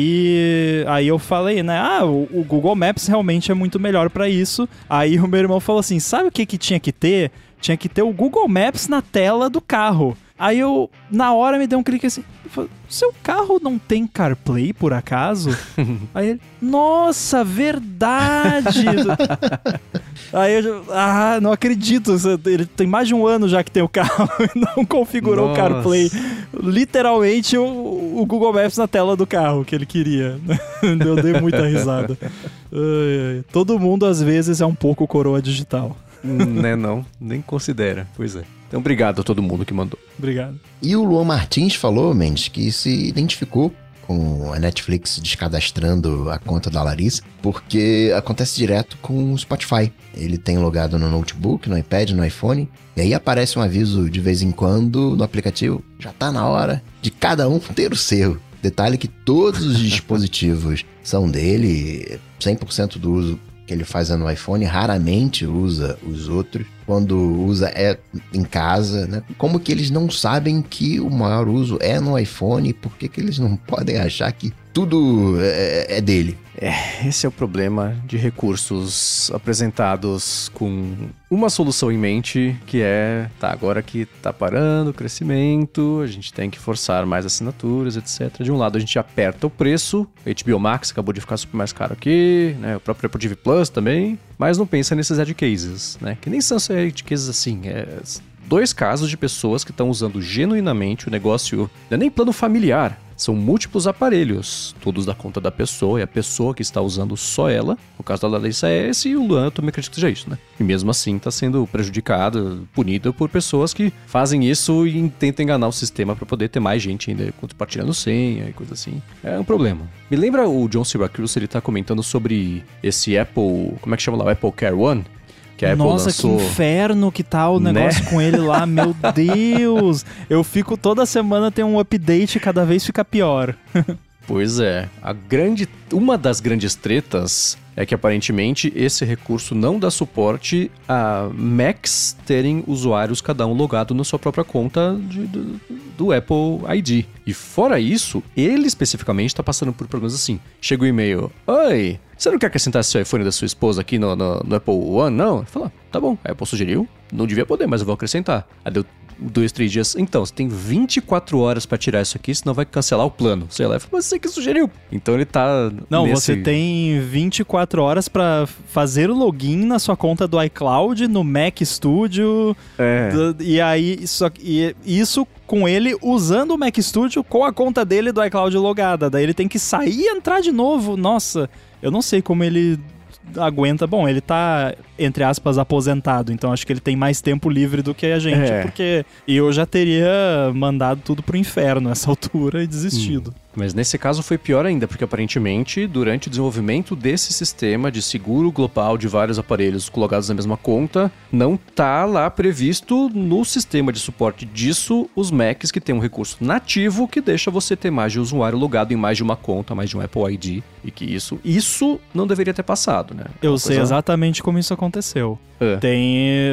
Aí, aí eu falei, né, ah, o, o Google Maps realmente é muito melhor pra isso. Aí o meu irmão falou assim, sabe o que que tinha que ter? Tinha que ter o Google Maps na tela do carro. Aí eu, na hora, me deu um clique assim, eu falei, seu carro não tem CarPlay, por acaso? Aí ele, nossa, verdade! Aí eu, ah, não acredito, ele tem mais de um ano já que tem o carro e não configurou Nossa. o CarPlay. Literalmente o, o Google Maps na tela do carro que ele queria. Eu dei muita risada. Ai, ai. Todo mundo às vezes é um pouco coroa digital. Né, não, nem considera, pois é. Então, obrigado a todo mundo que mandou. Obrigado. E o Luan Martins falou, Mendes, que se identificou com a Netflix descadastrando a conta da Larissa, porque acontece direto com o Spotify. Ele tem logado no notebook, no iPad, no iPhone, e aí aparece um aviso de vez em quando no aplicativo, já tá na hora de cada um ter o seu. Detalhe que todos os dispositivos são dele, cem por cento do uso que ele faz é no iPhone, raramente usa os outros. Quando usa é em casa, né? Como que eles não sabem que o maior uso é no iPhone? Por que que eles não podem achar que tudo é, é dele? É, esse é o problema de recursos apresentados com uma solução em mente, que é, tá, agora que tá parando o crescimento, a gente tem que forçar mais assinaturas, etcétera. De um lado a gente aperta o preço, H B O Max acabou de ficar super mais caro aqui, né? O próprio Apple T V Plus também, mas não pensa nesses edge cases, né? Que nem são edge cases assim, é... dois casos de pessoas que estão usando genuinamente o negócio, não é nem plano familiar, são múltiplos aparelhos, todos da conta da pessoa, e a pessoa que está usando só ela, no caso da Larissa é esse, e o Luan eu também acredito que seja isso, né? E mesmo assim está sendo prejudicada, punida por pessoas que fazem isso e tentam enganar o sistema para poder ter mais gente ainda compartilhando senha e coisa assim. É um problema. Me lembra o John Syracuse, ele tá comentando sobre esse Apple, como é que chama lá, o Apple Care One? Que a Apple Nossa, lançou... que inferno que tá o negócio, né? Com ele lá, meu Deus! Eu fico, toda semana tem um update e cada vez fica pior. Pois é, a grande, uma das grandes tretas é que aparentemente esse recurso não dá suporte a Macs terem usuários cada um logado na sua própria conta de, do, do Apple I D. E fora isso, ele especificamente está passando por problemas assim. Chega o e-mail, oi, você não quer acrescentar seu iPhone da sua esposa aqui no, no, no Apple One? Não? Ele fala, tá bom, a Apple sugeriu, não devia poder, mas eu vou acrescentar. Aí deu dois, três dias. Então, você tem vinte e quatro horas pra tirar isso aqui, senão vai cancelar o plano. Sei lá, mas você que sugeriu. Então ele tá... Não, nesse... você tem vinte e quatro horas pra fazer o login na sua conta do iCloud, no Mac Studio. É. Do, e aí, isso, e isso com ele usando o Mac Studio com a conta dele do iCloud logada. Daí ele tem que sair e entrar de novo. Nossa, eu não sei como ele... aguenta, bom, ele tá, entre aspas, aposentado, então acho que ele tem mais tempo livre do que a gente, é. Porque eu já teria mandado tudo pro inferno nessa altura e desistido. Hum. Mas nesse caso foi pior ainda, porque aparentemente, durante o desenvolvimento desse sistema de seguro global de vários aparelhos logados na mesma conta, não tá lá previsto no sistema de suporte disso os Macs que tem um recurso nativo que deixa você ter mais de um usuário logado em mais de uma conta, mais de um Apple I D, e que isso, isso não deveria ter passado, né? Eu sei coisa... exatamente como isso aconteceu. É. Tem...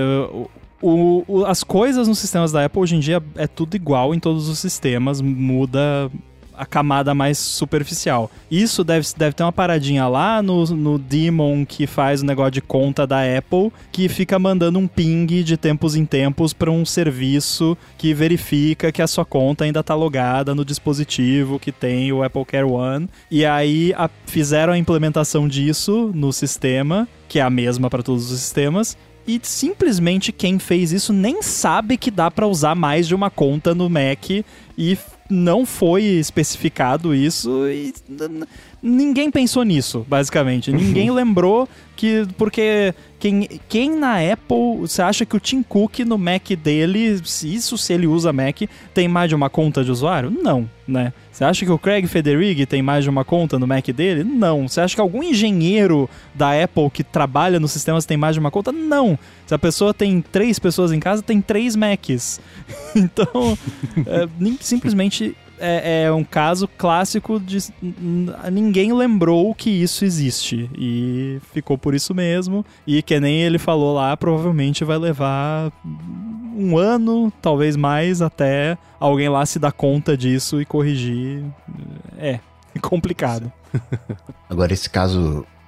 O, o, as coisas nos sistemas da Apple hoje em dia é tudo igual em todos os sistemas, muda a camada mais superficial. Isso deve, deve ter uma paradinha lá no, no daemon que faz o negócio de conta da Apple, que fica mandando um ping de tempos em tempos para um serviço que verifica que a sua conta ainda está logada no dispositivo que tem o Apple Care One. E aí a, fizeram a implementação disso no sistema, que é a mesma para todos os sistemas, e simplesmente quem fez isso nem sabe que dá para usar mais de uma conta no Mac e não foi especificado isso e ninguém pensou nisso, basicamente. Ninguém lembrou que... Porque quem, quem na Apple... Você acha que o Tim Cook no Mac dele, isso se ele usa Mac, tem mais de uma conta de usuário? Não, né? Você acha que o Craig Federighi tem mais de uma conta no Mac dele? Não. Você acha que algum engenheiro da Apple que trabalha nos sistemas tem mais de uma conta? Não. Se a pessoa tem três pessoas em casa, tem três Macs. Então, é, simplesmente... É, é um caso clássico de... Ninguém lembrou que isso existe. E ficou por isso mesmo. E que nem ele falou lá, provavelmente vai levar um ano, talvez mais, até alguém lá se dar conta disso e corrigir. É, complicado. Agora, esse caso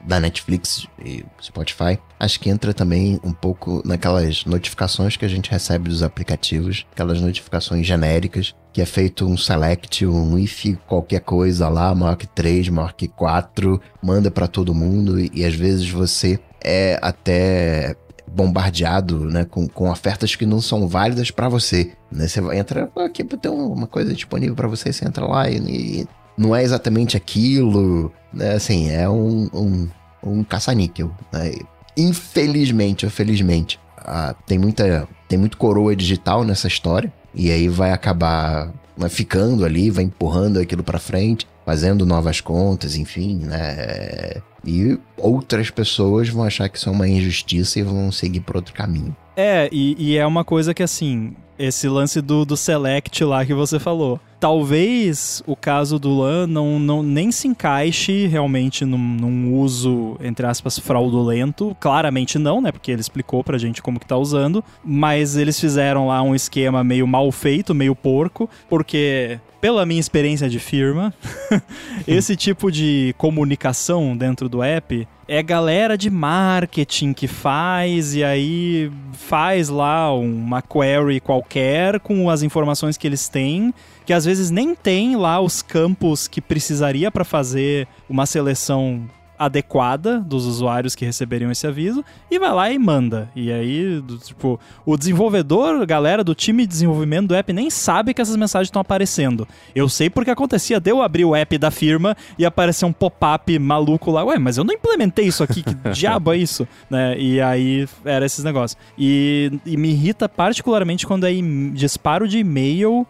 da Netflix e Spotify, acho que entra também um pouco naquelas notificações que a gente recebe dos aplicativos, aquelas notificações genéricas, que é feito um select, um if qualquer coisa lá, maior que três, maior que quatro, manda pra todo mundo e, e às vezes você é até bombardeado, né, com, com ofertas que não são válidas pra você, né? Você vai entrar aqui pra ter uma coisa disponível pra você, você entra lá e, e não é exatamente aquilo, né? Assim, é um, um, um caça-níquel, né? Infelizmente ou felizmente, ah, tem muita, tem muito coroa digital nessa história, e aí vai acabar, né, ficando ali, vai empurrando aquilo pra frente, fazendo novas contas, enfim, né? E outras pessoas vão achar que isso é uma injustiça e vão seguir por outro caminho. É, e, e é uma coisa que, assim, esse lance do, do select lá que você falou, talvez o caso do Lan não, não, nem se encaixe realmente num, num uso, entre aspas, fraudulento. Claramente não, né? Porque ele explicou pra gente como que tá usando. Mas eles fizeram lá um esquema meio mal feito, meio porco, porque, pela minha experiência de firma, esse tipo de comunicação dentro do app é galera de marketing que faz, e aí faz lá uma query qualquer com as informações que eles têm, que às vezes nem tem lá os campos que precisaria para fazer uma seleção adequada dos usuários que receberiam esse aviso, e vai lá e manda. E aí, do, tipo, o desenvolvedor, a galera do time de desenvolvimento do app nem sabe que essas mensagens estão aparecendo. Eu sei porque acontecia de eu abrir o app da firma e aparecer um pop-up maluco lá. Ué, mas eu não implementei isso aqui, que diabo é isso? Né? E aí, era esses negócios. E, e me irrita particularmente quando é disparo de e-mail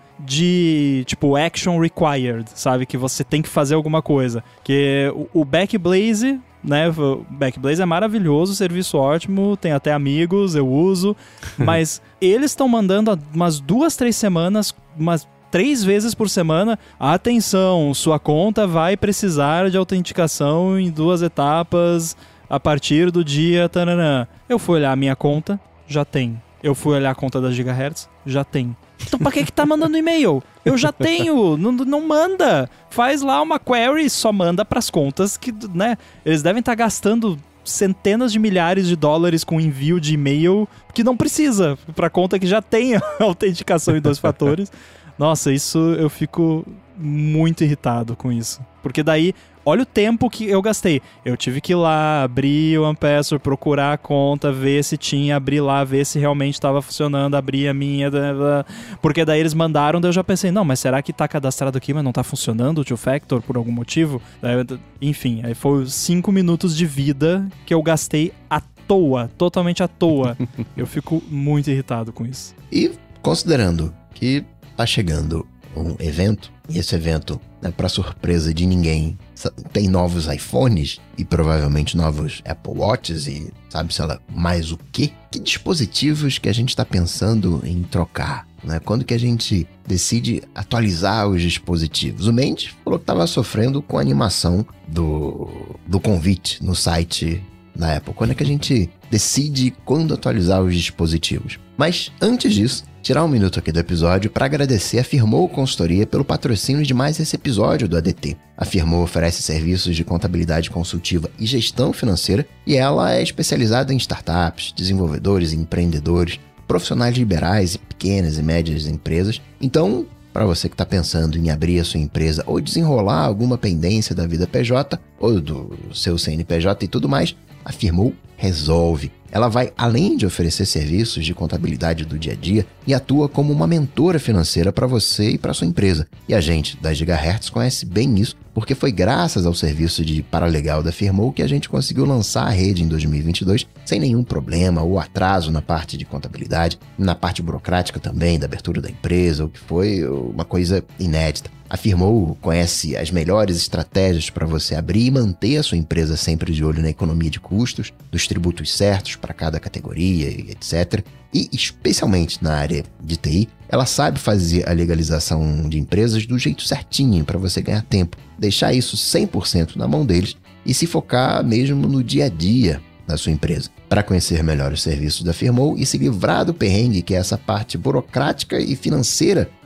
de, tipo, action required, sabe? Que você tem que fazer alguma coisa. Que o, o Backblaze, né? O Backblaze é maravilhoso, serviço ótimo, tem até amigos, eu uso. Mas eles estão mandando há umas duas, três semanas, umas três vezes por semana, atenção, sua conta vai precisar de autenticação em duas etapas a partir do dia... Taranã. Eu fui olhar a minha conta, já tem. Eu fui olhar a conta da Gigahertz, já tem. Então pra que que tá mandando e-mail? Eu já tenho, não, não manda. Faz lá uma query, só manda pras contas que, né, eles devem estar gastando centenas de milhares de dólares com envio de e-mail que não precisa, pra conta que já tem a autenticação em dois fatores. Nossa, isso eu fico muito irritado com isso. Porque daí, olha o tempo que eu gastei. Eu tive que ir lá, abrir o OnePassword, procurar a conta, ver se tinha, abrir lá, ver se realmente estava funcionando, abrir a minha... Porque daí eles mandaram, daí eu já pensei, não, mas será que tá cadastrado aqui, mas não tá funcionando o two-factor por algum motivo? Daí, enfim, aí foi cinco minutos de vida que eu gastei à toa, totalmente à toa. Eu fico muito irritado com isso. E considerando que tá chegando um evento, e esse evento, né, para surpresa de ninguém, tem novos iPhones e provavelmente novos Apple Watches e sabe-se lá mais o quê? Que dispositivos que a gente está pensando em trocar? Né? Quando que a gente decide atualizar os dispositivos? O Mendes falou que estava sofrendo com a animação do, do convite no site da Apple. Quando é que a gente decide quando atualizar os dispositivos? Mas antes disso, tirar um minuto aqui do episódio para agradecer a Firmoo Consultoria pelo patrocínio de mais esse episódio do A D T. A Firmoo oferece serviços de contabilidade consultiva e gestão financeira, e ela é especializada em startups, desenvolvedores e empreendedores, profissionais liberais e pequenas e médias empresas. Então, para você que está pensando em abrir a sua empresa ou desenrolar alguma pendência da vida P J ou do seu C N P J e tudo mais, a Firmoo resolve. Ela vai além de oferecer serviços de contabilidade do dia a dia e atua como uma mentora financeira para você e para sua empresa. E a gente da Gigahertz conhece bem isso, porque foi graças ao serviço de paralegal da Firmoo que a gente conseguiu lançar a rede em dois mil e vinte e dois sem nenhum problema ou atraso na parte de contabilidade, na parte burocrática também, da abertura da empresa, o que foi uma coisa inédita. A Firmoo conhece as melhores estratégias para você abrir e manter a sua empresa sempre de olho na economia de custos, dos tributos certos para cada categoria, etcétera. E, especialmente na área de T I, ela sabe fazer a legalização de empresas do jeito certinho para você ganhar tempo, deixar isso cem por cento na mão deles e se focar mesmo no dia a dia da sua empresa. Para conhecer melhor os serviços da Firmoo e se livrar do perrengue que é essa parte burocrática e financeira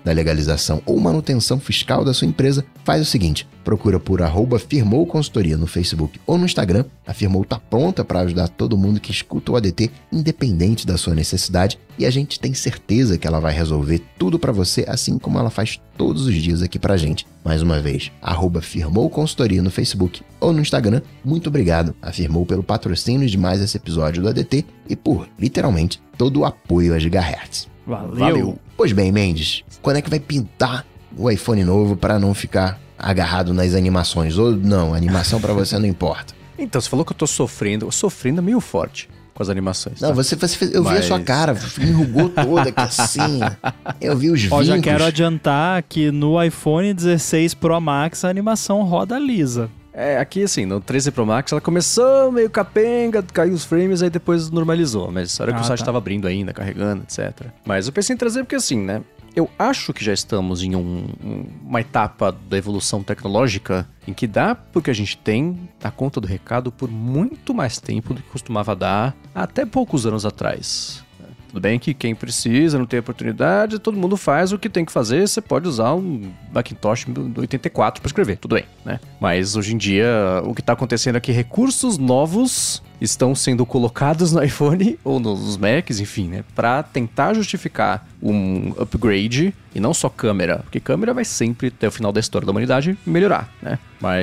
da legalização ou manutenção fiscal da sua empresa, faz o seguinte, procura por arroba Firmou Consultoria no Facebook ou no Instagram. A Firmou está pronta para ajudar todo mundo que escuta o A D T, independente da sua necessidade, e a gente tem certeza que ela vai resolver tudo para você, assim como ela faz todos os dias aqui pra gente. Mais uma vez, arroba Firmou Consultoria no Facebook ou no Instagram. Muito obrigado a Firmou pelo patrocínio de mais esse episódio do A D T e por, literalmente, todo o apoio a Gigahertz. Valeu. Valeu. Pois bem, Mendes, quando é que vai pintar o iPhone novo para não ficar agarrado nas animações? Ou não, animação para você não importa? Então, você falou que eu tô sofrendo, sofrendo meio forte com as animações. Não, tá? você, você fez, eu Mas... vi a sua cara, enrugou toda aqui assim. Eu vi os vincos. Ó, já quero adiantar que no iPhone dezesseis Pro Max a animação roda lisa. É, aqui assim, no treze Pro Max ela começou meio capenga, caiu os frames, aí depois normalizou. Mas a hora que Ah, o site tá. tava abrindo ainda, carregando, etcétera. Mas eu pensei em trazer porque assim, né? Eu acho que já estamos em um, um, uma etapa da evolução tecnológica em que dá porque a gente tem a conta do recado por muito mais tempo do que costumava dar até poucos anos atrás. Tudo bem que quem precisa, não tem oportunidade, todo mundo faz o que tem que fazer. Você pode usar um Macintosh do oitenta e quatro para escrever, tudo bem, né? Mas hoje em dia, o que está acontecendo é que recursos novos estão sendo colocados no iPhone ou nos Macs, enfim, né? Para tentar justificar um upgrade e não só câmera, porque câmera vai sempre, até o final da história da humanidade, melhorar, né?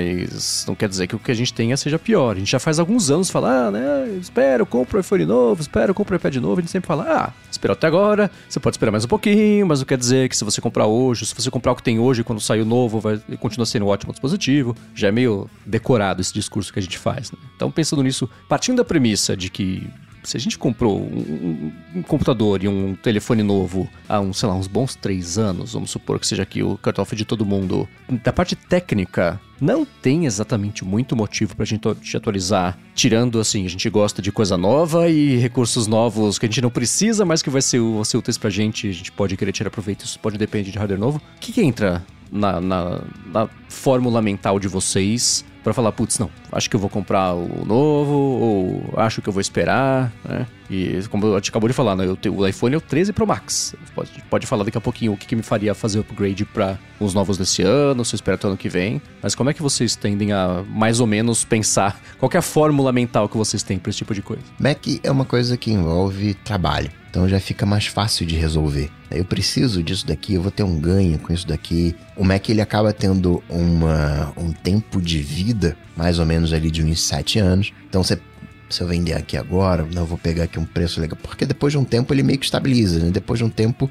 Mas não quer dizer que o que a gente tenha seja pior. A gente já faz alguns anos falar, ah, né? Espera, eu compro o iPhone novo, espera, eu compro o iPad novo. A gente sempre fala, ah, esperou até agora, você pode esperar mais um pouquinho, mas não quer dizer que se você comprar hoje, se você comprar o que tem hoje, quando sair o novo, vai continua sendo um ótimo dispositivo. Já é meio decorado esse discurso que a gente faz, né? Então, pensando nisso, partindo da premissa de que se a gente comprou um, um, um computador e um telefone novo há, um, sei lá, uns bons três anos, vamos supor que seja aqui o cut-off de todo mundo, da parte técnica, não tem exatamente muito motivo pra gente te atualizar. Tirando, assim, a gente gosta de coisa nova e recursos novos que a gente não precisa, mas que vai ser, vão ser úteis pra gente, a gente pode querer tirar proveito, isso pode depender de hardware novo. O que que entra na, na, na fórmula mental de vocês pra falar, putz, não, acho que eu vou comprar o novo, ou acho que eu vou esperar, né? E como a gente acabou de falar, né? Eu tenho, o iPhone é o treze Pro Max. Pode, pode falar daqui a pouquinho o que, que me faria fazer upgrade para os novos desse ano, se eu esperar até o ano que vem. Mas como é que vocês tendem a, mais ou menos, pensar? Qual que é a fórmula mental que vocês têm para esse tipo de coisa? Mac é uma coisa que envolve trabalho, então já fica mais fácil de resolver. Eu preciso disso daqui, eu vou ter um ganho com isso daqui. O Mac, ele acaba tendo uma, um tempo de vida, mais ou menos ali de uns sete anos. Então, você, se eu vender aqui agora, não vou pegar aqui um preço legal, porque depois de um tempo ele meio que estabiliza, né? Depois de um tempo,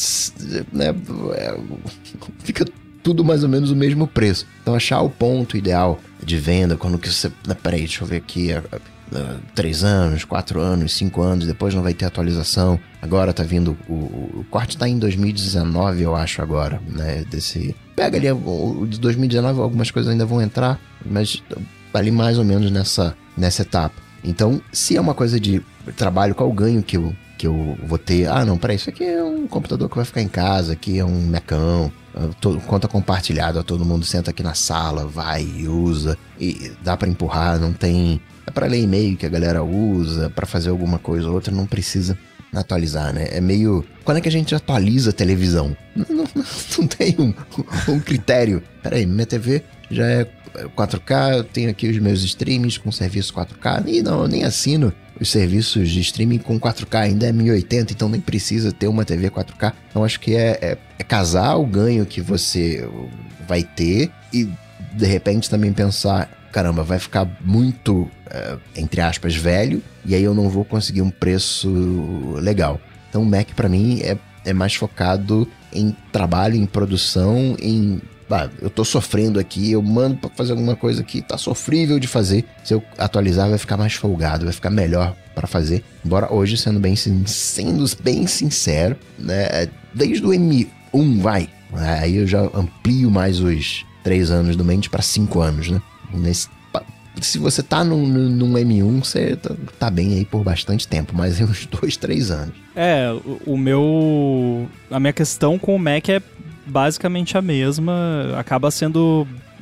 né, fica tudo mais ou menos o mesmo preço. Então, achar o ponto ideal de venda, quando que você... Peraí, deixa eu ver aqui... Uh, três anos, quatro anos, cinco anos, depois não vai ter atualização. Agora tá vindo, o, o corte tá em dois mil e dezenove, eu acho agora, né, desse... Pega ali, o de dois mil e dezenove, algumas coisas ainda vão entrar, mas ali mais ou menos nessa, nessa etapa. Então, se é uma coisa de trabalho, qual o ganho que eu, que eu vou ter? Ah, não, peraí, isso aqui é um computador que vai ficar em casa, aqui é um Macão, conta compartilhada, todo mundo senta aqui na sala, vai e usa, e dá pra empurrar, não tem... É pra ler e-mail que a galera usa, pra fazer alguma coisa ou outra, não precisa atualizar, né? É meio... Quando é que a gente atualiza a televisão? Não, não, não tem um, um critério. Peraí, minha T V já é quatro K, eu tenho aqui os meus streams com serviço quatro K. E não, eu nem assino os serviços de streaming com quatro K, ainda é mil e oitenta, então nem precisa ter uma T V quatro K. Então acho que é, é, é casar o ganho que você vai ter e, de repente, também pensar... Caramba, vai ficar muito, uh, entre aspas, velho, e aí eu não vou conseguir um preço legal. Então o Mac, pra mim, é, é mais focado em trabalho, em produção, em... Ah, eu tô sofrendo aqui, eu mando pra fazer alguma coisa que tá sofrível de fazer. Se eu atualizar, vai ficar mais folgado, vai ficar melhor pra fazer. Embora hoje, sendo bem, sendo bem sincero, né, desde o M um, vai, aí eu já amplio mais os três anos do Mendes pra cinco anos, né? Nesse, se você tá num, num M um, você tá, tá bem aí por bastante tempo, mas é uns dois, três anos. É, o, o meu... A minha questão com o Mac é basicamente a mesma. Acaba sendo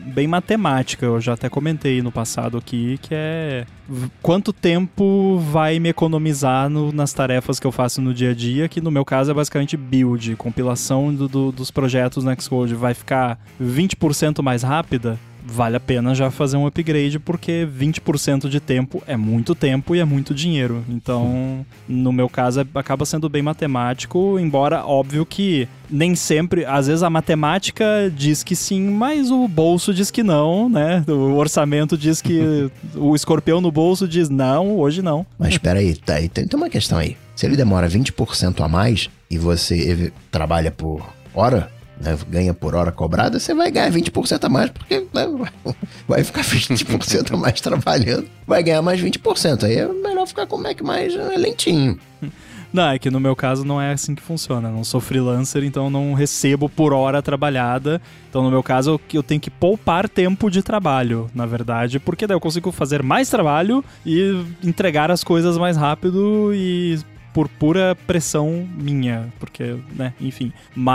bem matemática. Eu já até comentei no passado aqui, que é quanto tempo vai me economizar no, nas tarefas que eu faço no dia a dia, que no meu caso é basicamente build, compilação do, do, dos projetos no Xcode. Vai ficar vinte por cento mais rápida? Vale a pena já fazer um upgrade, porque vinte por cento de tempo é muito tempo e é muito dinheiro. Então, no meu caso, acaba sendo bem matemático, embora, óbvio que nem sempre, às vezes a matemática diz que sim, mas o bolso diz que não, né? O orçamento diz que o escorpião no bolso diz não, hoje não. Mas espera aí, tá, tem, tem uma questão aí. Se ele demora vinte por cento a mais e você trabalha por hora, né, ganha por hora cobrada, você vai ganhar vinte por cento a mais, porque né, vai ficar vinte por cento a mais trabalhando, vai ganhar mais vinte por cento. Aí é melhor ficar com o Mac mais lentinho. Não, é que no meu caso não é assim que funciona. Eu não sou freelancer, então eu não recebo por hora trabalhada. Então no meu caso eu, eu tenho que poupar tempo de trabalho, na verdade, porque daí eu consigo fazer mais trabalho e entregar as coisas mais rápido e por pura pressão minha, porque, né, enfim.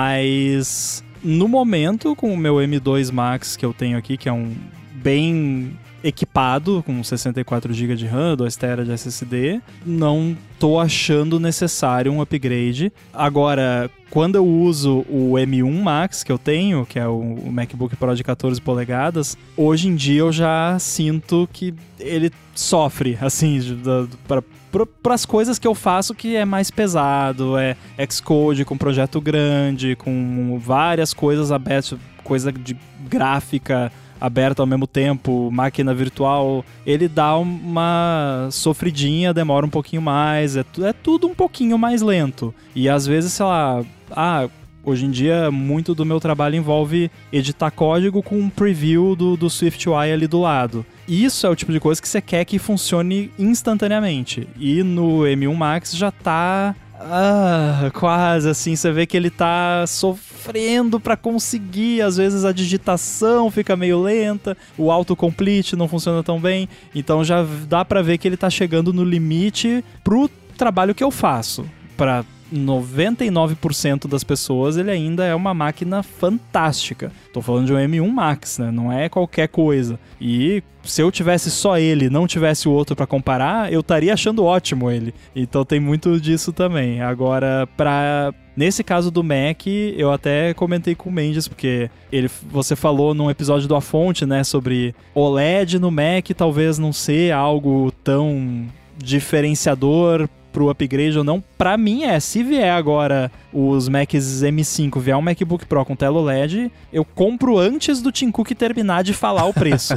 Mas no momento, com o meu M dois Max que eu tenho aqui, que é um bem equipado, com sessenta e quatro gigas de RAM, dois terabytes de S S D, não tô achando necessário um upgrade. Agora, quando eu uso o M um Max que eu tenho, que é o MacBook Pro de quatorze polegadas, hoje em dia eu já sinto que ele sofre, assim, para para as coisas que eu faço, que é mais pesado, é Xcode com projeto grande, com várias coisas abertas, coisa de gráfica aberta ao mesmo tempo, máquina virtual, ele dá uma sofridinha, demora um pouquinho mais, é, é tudo um pouquinho mais lento. E às vezes, sei lá, ah, hoje em dia muito do meu trabalho envolve editar código com um preview do, do SwiftUI ali do lado. Isso é o tipo de coisa que você quer que funcione instantaneamente. E no M um Max já tá... Ah, quase assim, você vê que ele tá sofrendo pra conseguir, às vezes a digitação fica meio lenta, o autocomplete não funciona tão bem, então já dá pra ver que ele tá chegando no limite pro trabalho que eu faço. Pra noventa e nove por cento das pessoas ele ainda é uma máquina fantástica. Tô falando de um M um Max, né? Não é qualquer coisa. E se eu tivesse só ele, não tivesse o outro pra comparar, eu estaria achando ótimo ele. Então tem muito disso também. Agora, pra... nesse caso do Mac, eu até comentei com o Mendes, porque ele, você falou num episódio do A Fonte, né, sobre O L E D no Mac talvez não ser algo tão diferenciador pro upgrade ou não. Pra mim é, se vier agora os Macs M cinco, vier um MacBook Pro com tela O L E D, eu compro antes do Tim Cook terminar de falar o preço.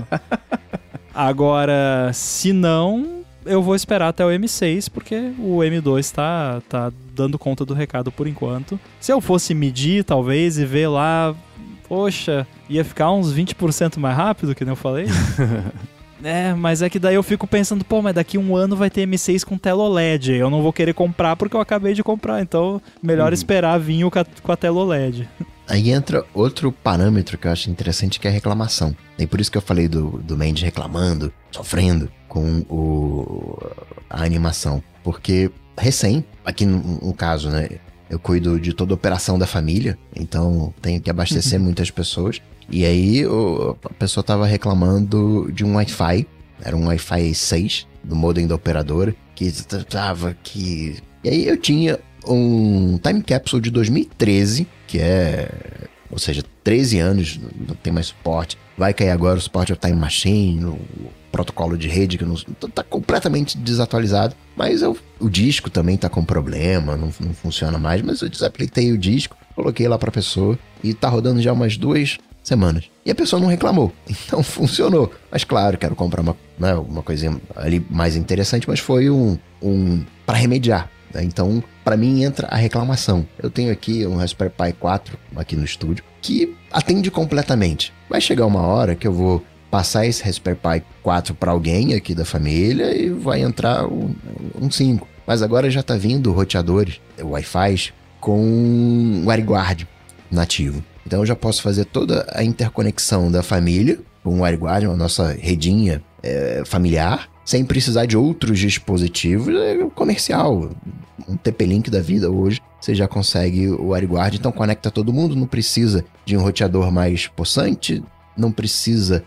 Agora, se não, eu vou esperar até o M seis, porque o M dois tá, tá dando conta do recado por enquanto. Se eu fosse medir, talvez, e ver lá, poxa, ia ficar uns vinte por cento mais rápido, que nem eu falei. É, mas é que daí eu fico pensando, pô, mas daqui um ano vai ter M seis com tela O L E D. Eu não vou querer comprar porque eu acabei de comprar, então melhor uhum. esperar vir com a, com a tela O L E D. Aí entra outro parâmetro que eu acho interessante, que é a reclamação. E por isso que eu falei do, do Mendes reclamando, sofrendo com o, a animação. Porque recém, aqui no, no caso, né, eu cuido de toda a operação da família, então tenho que abastecer uhum. muitas pessoas. E aí o, a pessoa tava reclamando de um Wi-Fi, era um Wi-Fi seis, do modem da operadora, que tava que... E aí eu tinha um time capsule de dois mil e treze, que é... Ou seja, treze anos, não tem mais suporte. Vai cair agora o suporte ao Time Machine, o protocolo de rede, que não, tá completamente desatualizado. Mas eu, o disco também tá com problema, não, não funciona mais. Mas eu desaplicei o disco, coloquei lá pra pessoa e tá rodando já umas duas semanas. E a pessoa não reclamou, então funcionou. Mas claro, quero comprar uma, né, uma coisinha ali mais interessante, mas foi um, um para remediar. Né? Então, para mim, entra a reclamação. Eu tenho aqui um Raspberry Pi quatro aqui no estúdio, que atende completamente. Vai chegar uma hora que eu vou passar esse Raspberry Pi quatro para alguém aqui da família e vai entrar um, um cinco. Mas agora já tá vindo roteadores, Wi-Fi, com WireGuard nativo. Então eu já posso fazer toda a interconexão da família com o WireGuard, a nossa redinha é, familiar, sem precisar de outros dispositivos. É comercial, um T P-Link da vida hoje, você já consegue o WireGuard, então conecta todo mundo, não precisa de um roteador mais possante, não precisa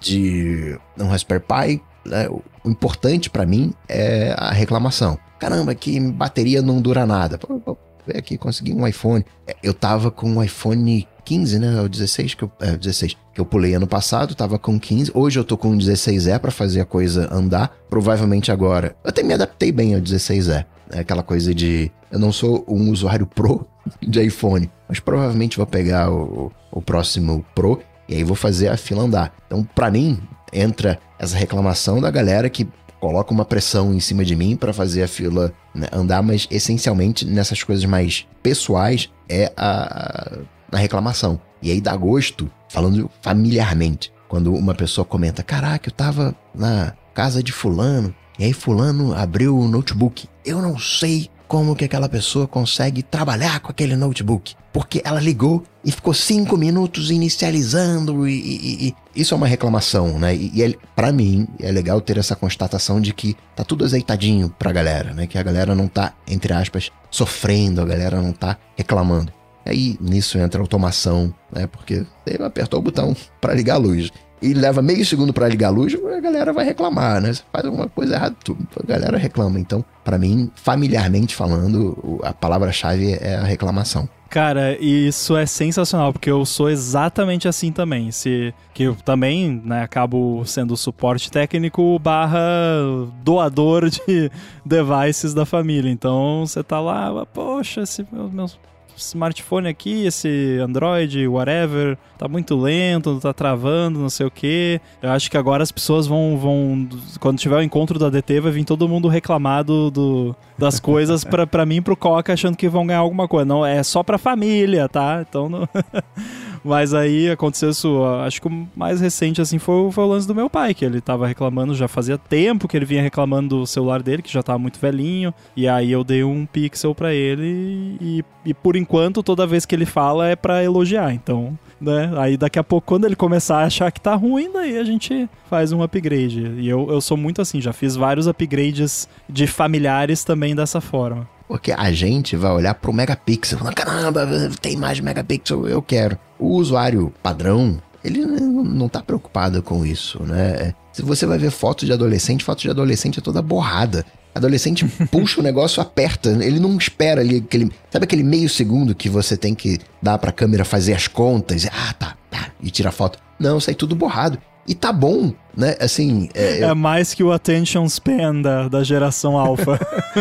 de um Raspberry Pi, né? O importante pra mim é a reclamação. Caramba, que bateria não dura nada. Pô, pô, veio aqui, consegui um iPhone. Eu tava com um iPhone quinze, né? O dezesseis que eu, é, dezesseis, que eu pulei ano passado, tava com quinze. Hoje eu tô com o dezesseis E pra fazer a coisa andar. Provavelmente agora... Eu até me adaptei bem ao dezesseis E. É aquela coisa de... Eu não sou um usuário pro de iPhone, mas provavelmente vou pegar o, o próximo Pro e aí vou fazer a fila andar. Então, pra mim, entra essa reclamação da galera que coloca uma pressão em cima de mim pra fazer a fila, né, andar, mas essencialmente nessas coisas mais pessoais é a, a reclamação. E aí dá gosto, falando familiarmente, quando uma pessoa comenta: caraca, eu tava na casa de fulano, e aí fulano abriu o notebook. Eu não sei como que aquela pessoa consegue trabalhar com aquele notebook, porque ela ligou e ficou cinco minutos inicializando e, e, e isso é uma reclamação, né? E, e é, pra mim é legal ter essa constatação de que tá tudo azeitadinho pra galera, né? Que a galera não tá, entre aspas, sofrendo, a galera não tá reclamando. Aí nisso entra a automação, né? Porque você apertou o botão pra ligar a luz e leva meio segundo pra ligar a luz, a galera vai reclamar, né? Você faz alguma coisa errada, tudo, a galera reclama. Então, pra mim, familiarmente falando, a palavra-chave é a reclamação. Cara, isso é sensacional, porque eu sou exatamente assim também. Se, que eu também, né, acabo sendo suporte técnico barra doador de devices da família. Então, você tá lá, poxa, esse meu, meu smartphone aqui, esse Android, whatever, tá muito lento, tá travando, não sei o que. Eu acho que agora as pessoas vão, vão quando tiver o encontro da D T, vai vir todo mundo reclamar do, do, das coisas pra, pra mim e pro Coca, achando que vão ganhar alguma coisa. Não, é só pra família, tá? Então não... Mas aí aconteceu isso, acho que o mais recente assim foi, foi o lance do meu pai, que ele tava reclamando, já fazia tempo que ele vinha reclamando do celular dele, que já tava muito velhinho, e aí eu dei um Pixel pra ele e, e por enquanto toda vez que ele fala é pra elogiar, então, né, aí daqui a pouco quando ele começar a achar que tá ruim, daí a gente faz um upgrade, e eu, eu sou muito assim, já fiz vários upgrades de familiares também dessa forma. Porque a gente vai olhar pro megapixel, falando, caramba, tem mais megapixel, eu quero. O usuário padrão, ele não tá preocupado com isso, né? Se você vai ver foto de adolescente, foto de adolescente é toda borrada. Adolescente puxa o negócio, aperta, ele não espera ali, aquele, sabe aquele meio segundo que você tem que dar pra câmera fazer as contas, ah, tá, tá, e tira foto. Não, sai tudo borrado. E tá bom, né? Assim... É, é eu... mais que o attention span da, da geração alfa.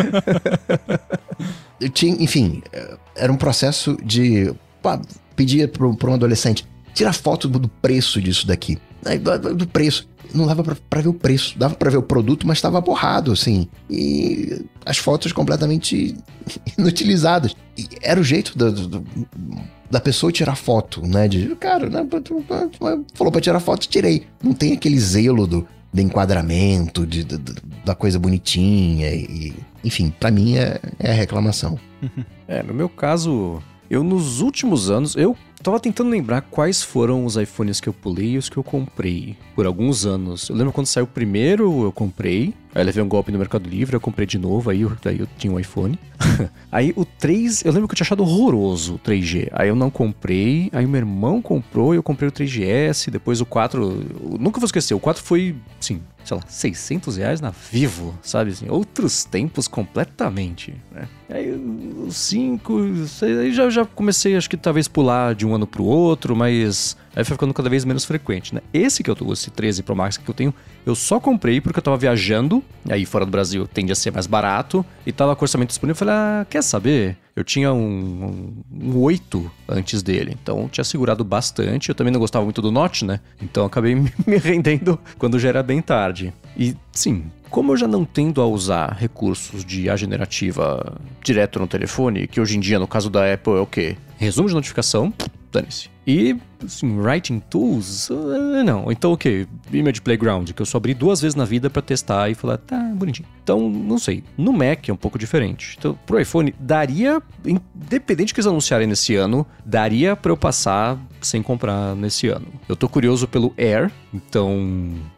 Eu tinha, enfim, era um processo de... Pá, pedia pro, pro um adolescente, tira foto do preço disso daqui. Do, do preço. Não dava pra, pra ver o preço. Dava pra ver o produto, mas tava borrado, assim. E as fotos completamente inutilizadas. E era o jeito do... do da pessoa tirar foto, né? De, cara, né? Falou pra tirar foto, tirei. Não tem aquele zelo do, do enquadramento, de, de, da coisa bonitinha. E, enfim, pra mim é, é a reclamação. É, no meu caso, eu nos últimos anos, eu tava tentando lembrar quais foram os iPhones que eu pulei e os que eu comprei por alguns anos. Eu lembro quando saiu o primeiro, eu comprei. Aí levei um golpe no Mercado Livre, eu comprei de novo, aí eu, aí eu tinha um iPhone. Aí o três, eu lembro que eu tinha achado horroroso o três G. Aí eu não comprei, aí o meu irmão comprou e eu comprei o três G S, depois o quatro... Eu nunca vou esquecer, o quatro foi, sim, sei lá, seiscentos reais na Vivo, sabe assim? Outros tempos completamente, né? Aí o cinco, aí já, já comecei, acho que talvez pular de um ano pro outro, mas... Aí foi ficando cada vez menos frequente, né? Esse que eu tô, esse treze Pro Max que eu tenho, eu só comprei porque eu tava viajando, aí fora do Brasil tende a ser mais barato, e tava com orçamento disponível, eu falei, ah, quer saber? Eu tinha um, um, um oito antes dele, então tinha segurado bastante, eu também não gostava muito do Note, né? Então acabei me rendendo quando já era bem tarde. E sim, como eu já não tendo a usar recursos de I A generativa direto no telefone, que hoje em dia no caso da Apple é o quê? Resumo de notificação, dane-se. E, assim, writing tools, uh, não. Então, o okay, quê? Image Playground, que eu só abri duas vezes na vida pra testar e falar, tá, bonitinho. Então, não sei. No Mac é um pouco diferente. Então, pro iPhone, daria, independente do que eles anunciarem nesse ano, daria pra eu passar sem comprar nesse ano. Eu tô curioso pelo Air, então...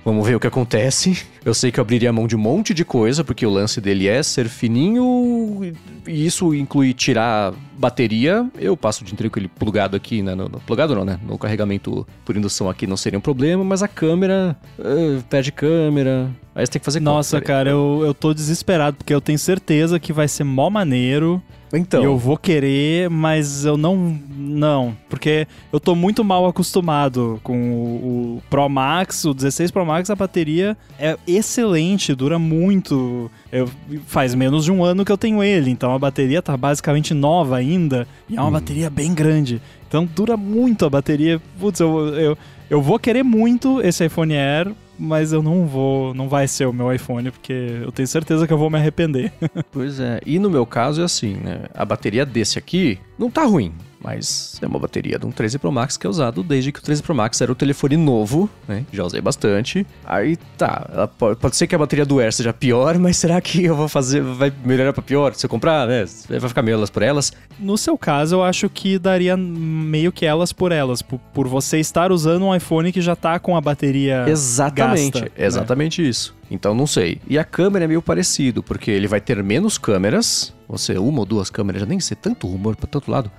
Vamos ver o que acontece. Eu sei que eu abriria a mão de um monte de coisa, porque o lance dele é ser fininho, e isso inclui tirar bateria. Eu passo o dia inteiro com ele plugado aqui, né? No, no, plugado não, né? No carregamento por indução aqui não seria um problema, mas a câmera, uh, perde câmera, aí você tem que fazer... Nossa, conta, cara, eu, eu tô desesperado, porque eu tenho certeza que vai ser mó maneiro. Então. Eu vou querer, mas eu não... Não, porque eu tô muito mal acostumado com o, o Pro Max, o dezesseis Pro Max, a bateria é excelente, dura muito. Eu, faz menos de um ano que eu tenho ele, então a bateria tá basicamente nova ainda, e é uma hum. bateria bem grande. Então dura muito a bateria. Putz, eu, eu, eu vou querer muito esse iPhone Air, mas eu não vou, não vai ser o meu iPhone, porque eu tenho certeza que eu vou me arrepender. Pois é, e no meu caso é assim, né? A bateria desse aqui não tá ruim, mas é uma bateria de um treze Pro Max que é usado desde que o treze Pro Max era o telefone novo, né? Já usei bastante. Aí tá, ela pode, pode ser que a bateria do Air seja pior, mas será que eu vou fazer, vai melhorar pra pior? Se eu comprar, né? Vai ficar meio elas por elas? No seu caso, eu acho que daria meio que elas por elas, por, por você estar usando um iPhone que já tá com a bateria Exatamente, gasta, exatamente né? Isso. Então não sei. E a câmera é meio parecido, porque ele vai ter menos câmeras, ou seja, uma ou duas câmeras, já nem sei tanto rumor pra tanto lado,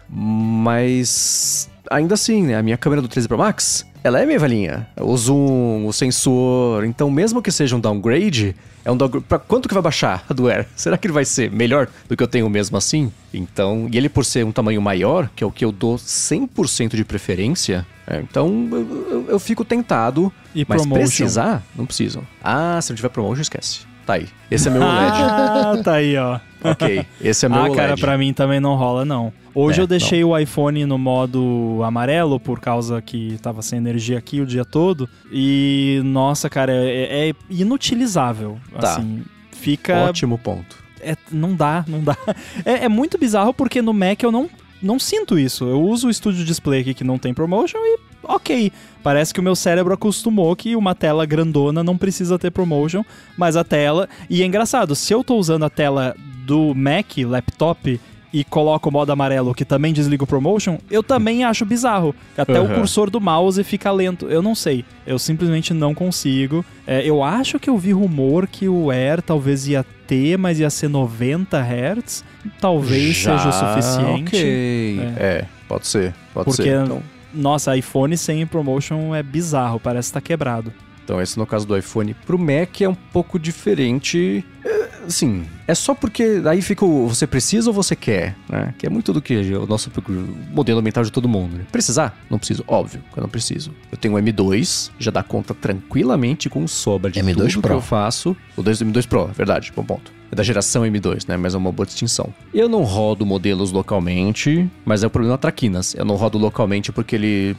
mas ainda assim, né, a minha câmera do treze Pro Max, ela é meio velhinha. O zoom, o sensor, então mesmo que seja um downgrade, é um downgrade, pra quanto que vai baixar a do Air? Será que ele vai ser melhor do que eu tenho mesmo assim? Então, e ele por ser um tamanho maior, que é o que eu dou cem por cento de preferência, é, então eu, eu, eu fico tentado, e mas promotion? Precisar, não precisam. Ah, se não tiver promotion, esquece. Tá aí. Esse é meu O L E D. Ah, tá aí, ó. Ok, esse é meu ah, O L E D. Ah, cara, pra mim também não rola, não. Hoje é, eu deixei não. o iPhone no modo amarelo, por causa que tava sem energia aqui o dia todo. E, nossa, cara, é, é inutilizável. Tá. Assim, fica... Ótimo ponto. É, não dá, não dá. É, é muito bizarro porque no Mac eu não, não sinto isso. Eu uso o Studio Display aqui que não tem promotion e ok. Parece que o meu cérebro acostumou que uma tela grandona não precisa ter promotion, mas a tela... E é engraçado, se eu tô usando a tela do Mac, laptop, e coloco o modo amarelo que também desliga o promotion, eu também acho bizarro. Até uhum. o cursor do mouse fica lento. Eu não sei. Eu simplesmente não consigo. É, eu acho que eu vi rumor que o Air talvez ia ter, mas ia ser noventa hertz. Talvez Já, seja o suficiente. Ok. É, é pode ser. Pode Porque, ser. Então... nossa, iPhone sem promotion é bizarro. Parece que tá quebrado. Então esse no caso do iPhone. Pro Mac é um pouco diferente. É, assim, é só porque aí fica o você precisa ou você quer, né? Que é muito do que o nosso modelo mental de todo mundo. Né? Precisar? Não preciso. Óbvio que eu não preciso. Eu tenho um M dois, já dá conta tranquilamente com sobra de M dois tudo Pro. que eu faço. O M dois Pro, verdade, bom ponto. É da geração M dois, né? Mas é uma boa distinção. Eu não rodo modelos localmente, mas é o problema traquinas. Eu não rodo localmente porque ele...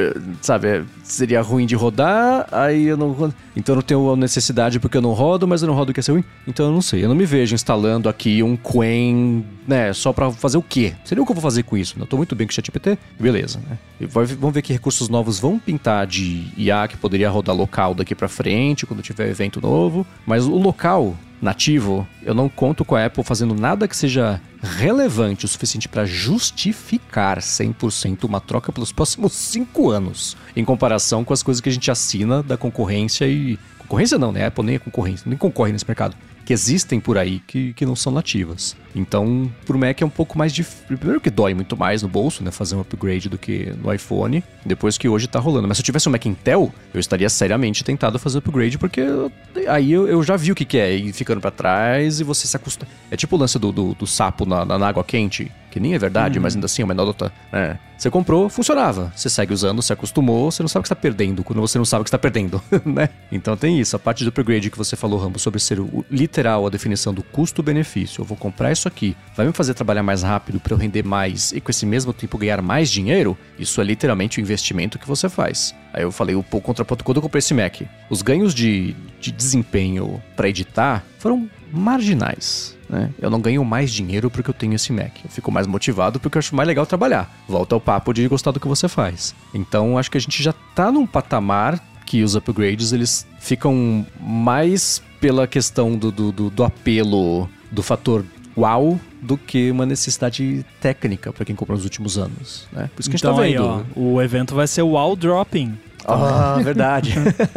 sabe, seria ruim de rodar, aí eu não rodo. Então eu não tenho a necessidade porque eu não rodo, mas eu não rodo o que é ser ruim. Então eu não sei, eu não me vejo instalando aqui um Quen, né, só pra fazer o quê? Seria o que eu vou fazer com isso? Eu tô muito bem com o ChatGPT, beleza, né? E vamos ver que recursos novos vão pintar de I A que poderia rodar local daqui pra frente, quando tiver evento novo. Mas o local nativo, eu não conto com a Apple fazendo nada que seja relevante o suficiente para justificar cem por cento uma troca pelos próximos cinco anos, em comparação com as coisas que a gente assina da concorrência e... Concorrência não, né? A Apple nem é concorrência, nem concorre nesse mercado. Que existem por aí que, que não são nativas. Então, pro Mac é um pouco mais difícil. Primeiro que dói muito mais no bolso, né? Fazer um upgrade do que no iPhone. Depois que hoje tá rolando. Mas se eu tivesse um Mac Intel, eu estaria seriamente tentado fazer upgrade, porque aí eu, eu já vi o que, que é ir ficando pra trás e você se acostuma. É tipo o lance do, do, do sapo na, na água quente, que nem é verdade, uhum. mas ainda assim é uma anedota. É. Você comprou, funcionava. Você segue usando, você acostumou, você não sabe o que está perdendo quando você não sabe o que está perdendo, né? Então tem isso. A parte do upgrade que você falou, Rambo, sobre ser o, literal a definição do custo-benefício. Eu vou comprar isso aqui, vai me fazer trabalhar mais rápido para eu render mais e com esse mesmo tempo ganhar mais dinheiro? Isso é literalmente o investimento que você faz. Aí eu falei o contraponto quando eu comprei esse Mac. Os ganhos de, de desempenho para editar foram marginais. Né? Eu não ganho mais dinheiro porque eu tenho esse Mac. Eu fico mais motivado porque eu acho mais legal trabalhar. Volta ao papo de gostar do que você faz. Então, acho que a gente já tá num patamar que os upgrades, eles ficam mais pela questão do, do, do, do apelo, do fator uau, do que uma necessidade técnica para quem comprou nos últimos anos. Né? Por isso que então, a gente tá vendo. Aí, ó, o evento vai ser o Wow Dropping. Ah, verdade.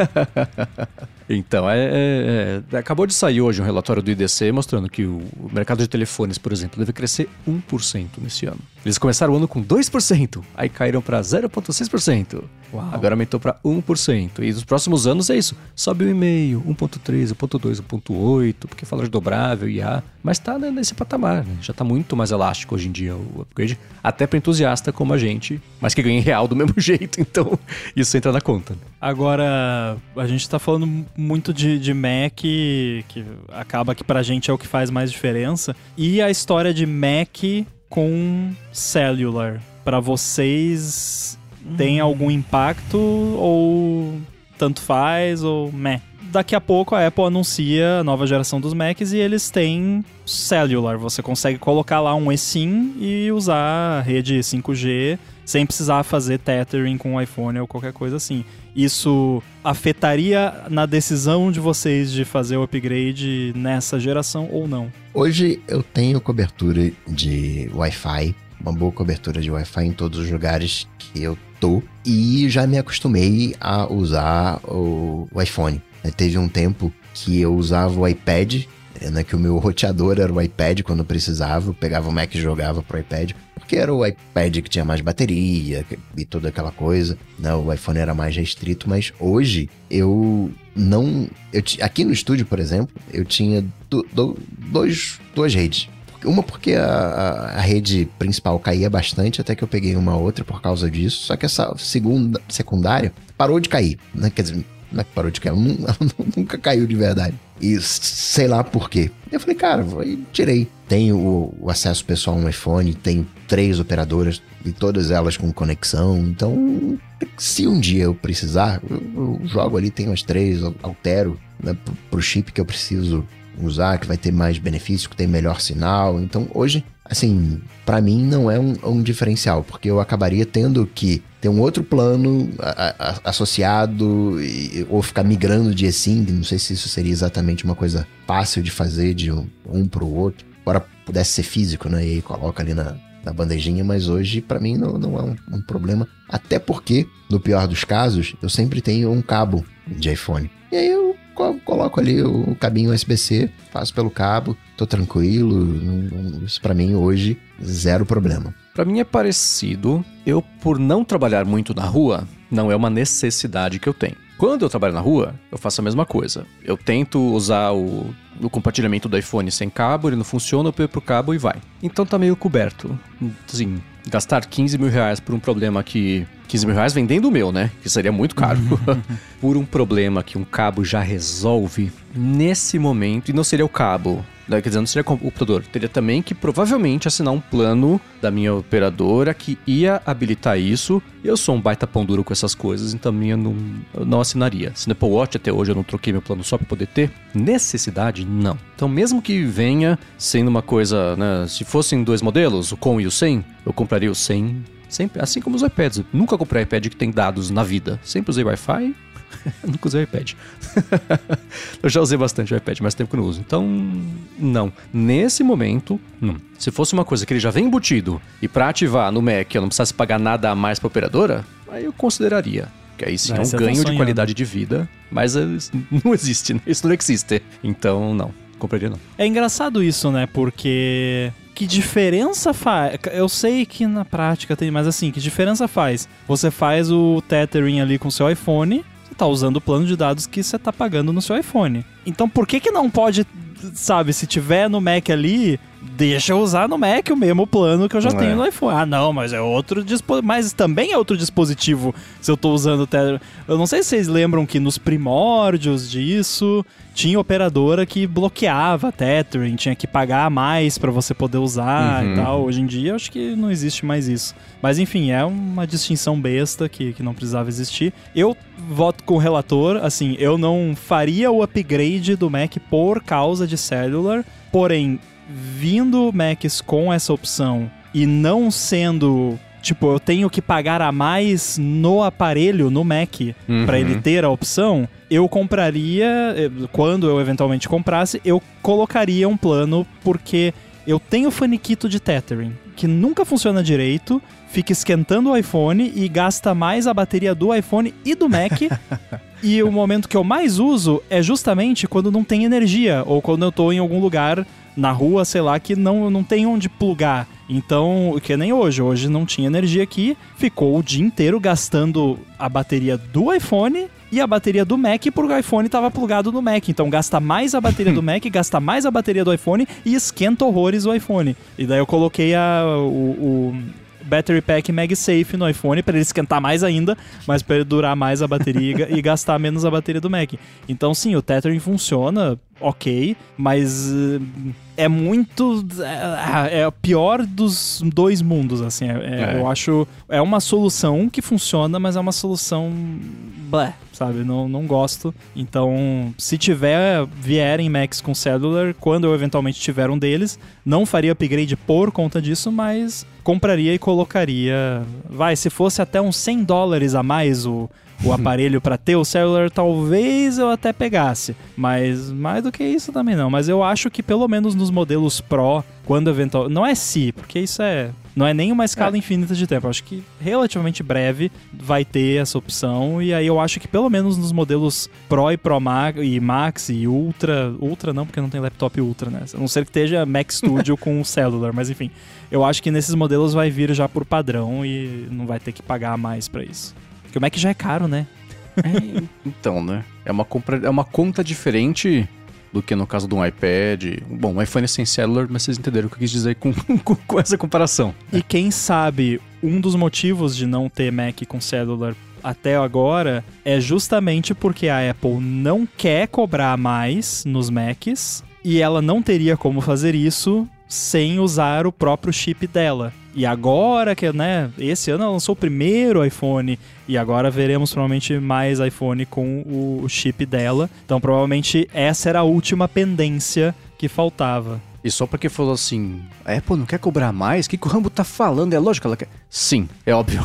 Então, é, é, é, acabou de sair hoje um relatório do I D C mostrando que o, o mercado de telefones, por exemplo, deve crescer um por cento nesse ano. Eles começaram o ano com dois por cento, aí caíram para zero vírgula seis por cento. Uau. Agora aumentou para um por cento. E nos próximos anos é isso. Sobe um vírgula cinco, um vírgula três, um vírgula dois, um vírgula oito, porque fala de dobrável, I A. Mas tá nesse patamar, né? Já tá muito mais elástico hoje em dia o upgrade. Até para entusiasta como a gente, mas que ganha em real do mesmo jeito. Então, isso entra na conta. Agora, a gente tá falando muito de, de Mac, que acaba que pra gente é o que faz mais diferença. E a história de Mac com cellular, pra vocês, hum. tem algum impacto ou tanto faz ou meh? Daqui a pouco a Apple anuncia a nova geração dos Macs e eles têm cellular. Você consegue colocar lá um eSIM e usar a rede cinco G sem precisar fazer tethering com o iPhone ou qualquer coisa assim. Isso afetaria na decisão de vocês de fazer o upgrade nessa geração ou não? Hoje eu tenho cobertura de Wi-Fi, uma boa cobertura de Wi-Fi em todos os lugares que eu tô, e já me acostumei a usar o, o iPhone. Teve um tempo que eu usava o iPad, né, que o meu roteador era o iPad quando eu precisava, eu pegava o Mac e jogava pro iPad, porque era o iPad que tinha mais bateria e toda aquela coisa, né? O iPhone era mais restrito, mas hoje eu não... Eu, aqui no estúdio, por exemplo, eu tinha do, do, dois, duas redes. Uma porque a, a, a rede principal caía bastante, até que eu peguei uma outra por causa disso, só que essa segunda, secundária parou de cair, né? Quer dizer, não é que parou de cair, ela nunca caiu de verdade. E sei lá por quê. Eu falei, cara, eu tirei. Tenho o, o acesso pessoal no iPhone, tenho três operadoras e todas elas com conexão. Então, se um dia eu precisar, eu, eu jogo ali, tenho as três, altero, né, pro, pro chip que eu preciso usar, que vai ter mais benefício, que tem melhor sinal. Então, hoje, assim, pra mim não é um, um diferencial, porque eu acabaria tendo que ter um outro plano a, a, associado e, ou ficar migrando de eSIM. Não sei se isso seria exatamente uma coisa fácil de fazer de um, um pro outro. Embora pudesse ser físico, né? E aí coloca ali na, na bandejinha, mas hoje pra mim não, não é um, um problema. Até porque, no pior dos casos, eu sempre tenho um cabo de iPhone. E aí eu coloco ali o cabinho U S B C, faço pelo cabo, tô tranquilo. Isso pra mim hoje, zero problema. Pra mim é parecido. Eu, por não trabalhar muito na rua, não é uma necessidade que eu tenho. Quando eu trabalho na rua, eu faço a mesma coisa. Eu tento usar o, o compartilhamento do iPhone sem cabo, ele não funciona, eu pego pro cabo e vai. Então tá meio coberto. Assim, gastar quinze mil reais por um problema que... quinze mil reais vendendo o meu, né? Que seria muito caro. Por um problema que um cabo já resolve nesse momento, e não seria o cabo... Quer dizer, não seria o computador. Teria também que provavelmente assinar um plano da minha operadora que ia habilitar isso. Eu sou um baita pão duro com essas coisas, então a minha não, eu não assinaria. Se no Apple Watch até hoje eu não troquei meu plano só para poder ter necessidade, não. Então mesmo que venha sendo uma coisa, né? Se fossem dois modelos, o com e o sem, eu compraria o sem. Sempre, assim como os iPads. Eu nunca comprei iPad que tem dados na vida. Sempre usei Wi-Fi. Nunca usei o iPad. Eu já usei bastante o iPad, mas tempo que não uso. Então, não. Nesse momento, não. Se fosse uma coisa que ele já vem embutido e pra ativar no Mac eu não precisasse pagar nada a mais pra operadora, aí eu consideraria. Que aí sim é um ganho tá de qualidade de vida. Mas não existe, né? Isso não existe. Então, não. Compraria não. É engraçado isso, né? Porque... que diferença faz? Eu sei que na prática tem, mas assim, que diferença faz? Você faz o tethering ali com o seu iPhone, você tá usando o plano de dados que você tá pagando no seu iPhone. Então por que que não pode, sabe, se tiver no Mac ali, deixa eu usar no Mac o mesmo plano que eu já não tenho é. no iPhone. Ah, não, mas é outro dispositivo. Mas também é outro dispositivo se eu tô usando o tethering. Eu não sei se vocês lembram que nos primórdios disso... tinha operadora que bloqueava tethering, tinha que pagar mais pra você poder usar uhum. e tal. Hoje em dia, eu acho que não existe mais isso. Mas, enfim, é uma distinção besta que, que não precisava existir. Eu voto com o relator, assim, eu não faria o upgrade do Mac por causa de cellular, porém, vindo Macs com essa opção e não sendo... tipo, eu tenho que pagar a mais no aparelho, no Mac, uhum. pra ele ter a opção, eu compraria, quando eu eventualmente comprasse, eu colocaria um plano, porque eu tenho faniquito de tethering. que nunca funciona direito, fica esquentando o iPhone e gasta mais a bateria do iPhone e do Mac. E o momento que eu mais uso é justamente quando não tem energia, ou quando eu tô em algum lugar na rua, sei lá, que não, não tem onde plugar. Então, que nem hoje. Hoje não tinha energia aqui, ficou o dia inteiro gastando a bateria do iPhone e a bateria do Mac, porque o iPhone estava plugado no Mac. Então gasta mais a bateria do Mac, gasta mais a bateria do iPhone e esquenta horrores o iPhone. E daí eu coloquei a, o, o Battery Pack MagSafe no iPhone para ele esquentar mais ainda, mas para ele durar mais a bateria e gastar menos a bateria do Mac. Então sim, o Tethering funciona, ok, mas uh, é muito... É, é o pior dos dois mundos, assim. É, é. Eu acho... É uma solução que funciona, mas é uma solução... Blé, sabe? Não, não gosto. Então, se tiver, vierem Macs com Cellular, quando eu eventualmente tiver um deles, não faria upgrade por conta disso, mas compraria e colocaria... Vai, se fosse até uns cem dólares a mais o... o aparelho para ter o Cellular, talvez eu até pegasse. Mas mais do que isso também não. Mas eu acho que pelo menos nos modelos Pro, quando eventual... Não é se, porque isso é... Não é nem uma escala é. infinita de tempo. Eu acho que relativamente breve vai ter essa opção. E aí eu acho que pelo menos nos modelos Pro e Pro Max e Max e Ultra... Ultra não, porque não tem laptop Ultra, né? A não ser que esteja Mac Studio com o Cellular. Mas enfim, eu acho que nesses modelos vai vir já por padrão e não vai ter que pagar mais pra isso. Porque o Mac já é caro, né? É, então, né? É uma, compra, é uma conta diferente do que no caso de um iPad. Bom, um iPhone sem celular, mas vocês entenderam o que eu quis dizer com, com, com essa comparação. E quem sabe, um dos motivos de não ter Mac com celular até agora é justamente porque a Apple não quer cobrar mais nos Macs e ela não teria como fazer isso sem usar o próprio chip dela. E agora que, né, esse ano ela lançou o primeiro iPhone e agora veremos provavelmente mais iPhone com o chip dela. Então provavelmente essa era a última pendência que faltava. E só porque falou assim, a Apple não quer cobrar mais? O que, que o Rambo tá falando? É lógico que ela quer... Sim, é óbvio.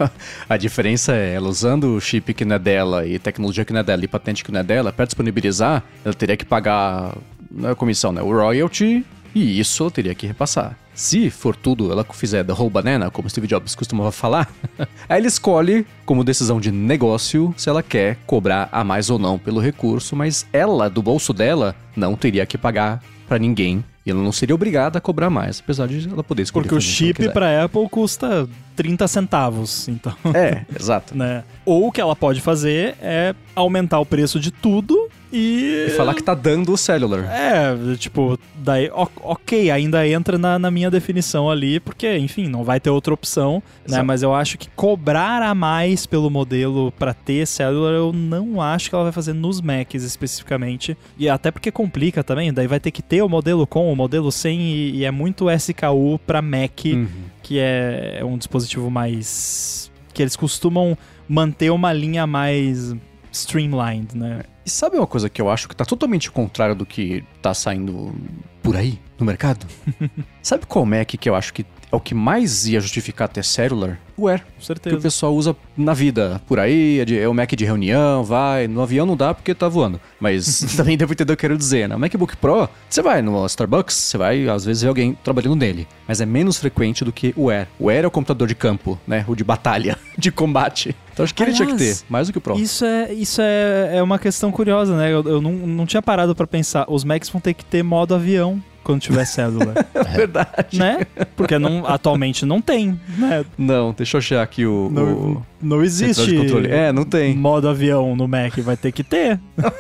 A diferença é, ela usando o chip que não é dela e tecnologia que não é dela e patente que não é dela, para disponibilizar, ela teria que pagar a comissão, né, o royalty, e isso ela teria que repassar. Se for tudo, ela fizer the whole banana, como Steve Jobs costumava falar, aí ele escolhe, como decisão de negócio, se ela quer cobrar a mais ou não pelo recurso, mas ela, do bolso dela, não teria que pagar pra ninguém. E ela não seria obrigada a cobrar mais, apesar de ela poder escolher. Porque o chip pra Apple custa trinta centavos, então... É, exato. Né? Ou o que ela pode fazer é aumentar o preço de tudo e... E falar que tá dando o cellular. É, tipo, daí, ok, ainda entra na, na minha definição ali, porque, enfim, não vai ter outra opção, exato, né? Mas eu acho que cobrar a mais pelo modelo pra ter cellular, eu não acho que ela vai fazer nos Macs especificamente. E até porque complica também, daí vai ter que ter o modelo com, o modelo sem, e, e é muito S K U pra Mac, uhum, que é, é um dispositivo mais... que eles costumam manter uma linha mais streamlined, né? E sabe uma coisa que eu acho que tá totalmente contrário do que tá saindo por aí no mercado? Sabe qual Mac que eu acho que é o que mais ia justificar ter cellular? O Air. Com certeza. Que o pessoal usa na vida por aí, é, de, é o Mac de reunião, vai. No avião não dá porque tá voando. Mas também devo entender o que eu quero dizer, né? O MacBook Pro, você vai no Starbucks, você vai, às vezes, ver alguém trabalhando nele. Mas é menos frequente do que o Air. O Air é o computador de campo, né? O de batalha, de combate. Então acho que Aliás, ele tinha que ter, mais do que o Pro. Isso é, isso é, é uma questão curiosa, né? Eu, eu não, não tinha parado pra pensar. Os Macs vão ter que ter modo avião quando tiver célula. É verdade. Né? Porque não, atualmente não tem, né? Não, deixa eu achar aqui o... Não, o... não existe é, não tem modo avião no Mac, vai ter que ter.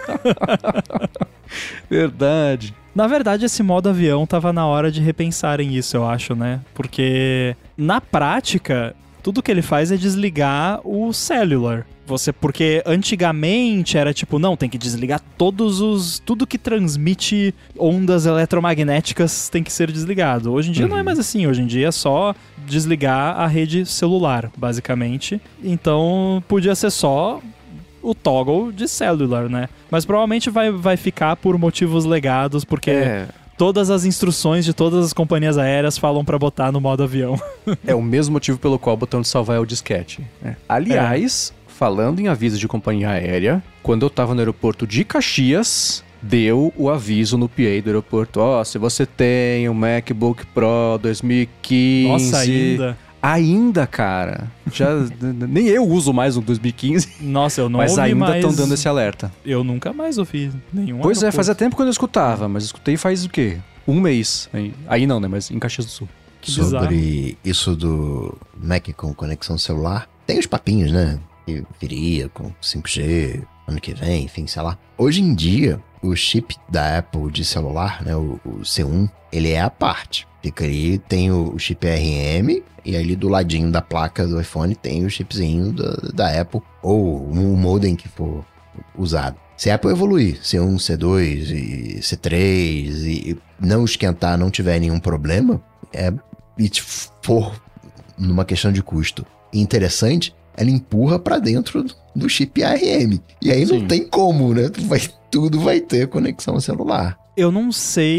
Verdade. Na verdade, esse modo avião tava na hora de repensarem isso, eu acho, né? Porque, na prática, tudo que ele faz é desligar o cellular. Você, porque antigamente era tipo, não, tem que desligar todos os... Tudo que transmite ondas eletromagnéticas tem que ser desligado. Hoje em dia uhum. não é mais assim. Hoje em dia é só desligar a rede celular, basicamente. Então, podia ser só o toggle de cellular, né? Mas provavelmente vai, vai ficar por motivos legados, porque... É. Todas as instruções de todas as companhias aéreas falam pra botar no modo avião. É o mesmo motivo pelo qual o botão de salvar é o disquete. É. Aliás, é. falando em avisos de companhia aérea, quando eu tava no aeroporto de Caxias, deu o aviso no P A do aeroporto. Ó, oh, se você tem um MacBook Pro dois mil e quinze... Nossa, ainda... Ainda, cara. Já nem eu uso mais um dois mil e quinze. Nossa, eu não mas ouvi ainda estão mais... dando esse alerta. Eu nunca mais ouvi nenhum Pois aeroporto. é, fazia tempo que eu não escutava, mas escutei faz o quê? Um mês. Aí, aí não, né? Mas em Caxias do Sul. Que Sobre bizarro. isso do Mac com conexão celular, tem os papinhos, né? Que viria com cinco G ano que vem, enfim, sei lá. Hoje em dia, o chip da Apple de celular, né? O, o C um, ele é à parte. Fica ali, tem o, o chip R M e ali do ladinho da placa do iPhone tem o chipzinho da, da Apple ou o modem que for usado. Se a Apple evoluir, C um, C dois e C três e não esquentar, não tiver nenhum problema, é, e for numa questão de custo interessante, ela empurra pra dentro do chip A R M. E aí Sim. não tem como, né? Vai, tudo vai ter conexão celular. Eu não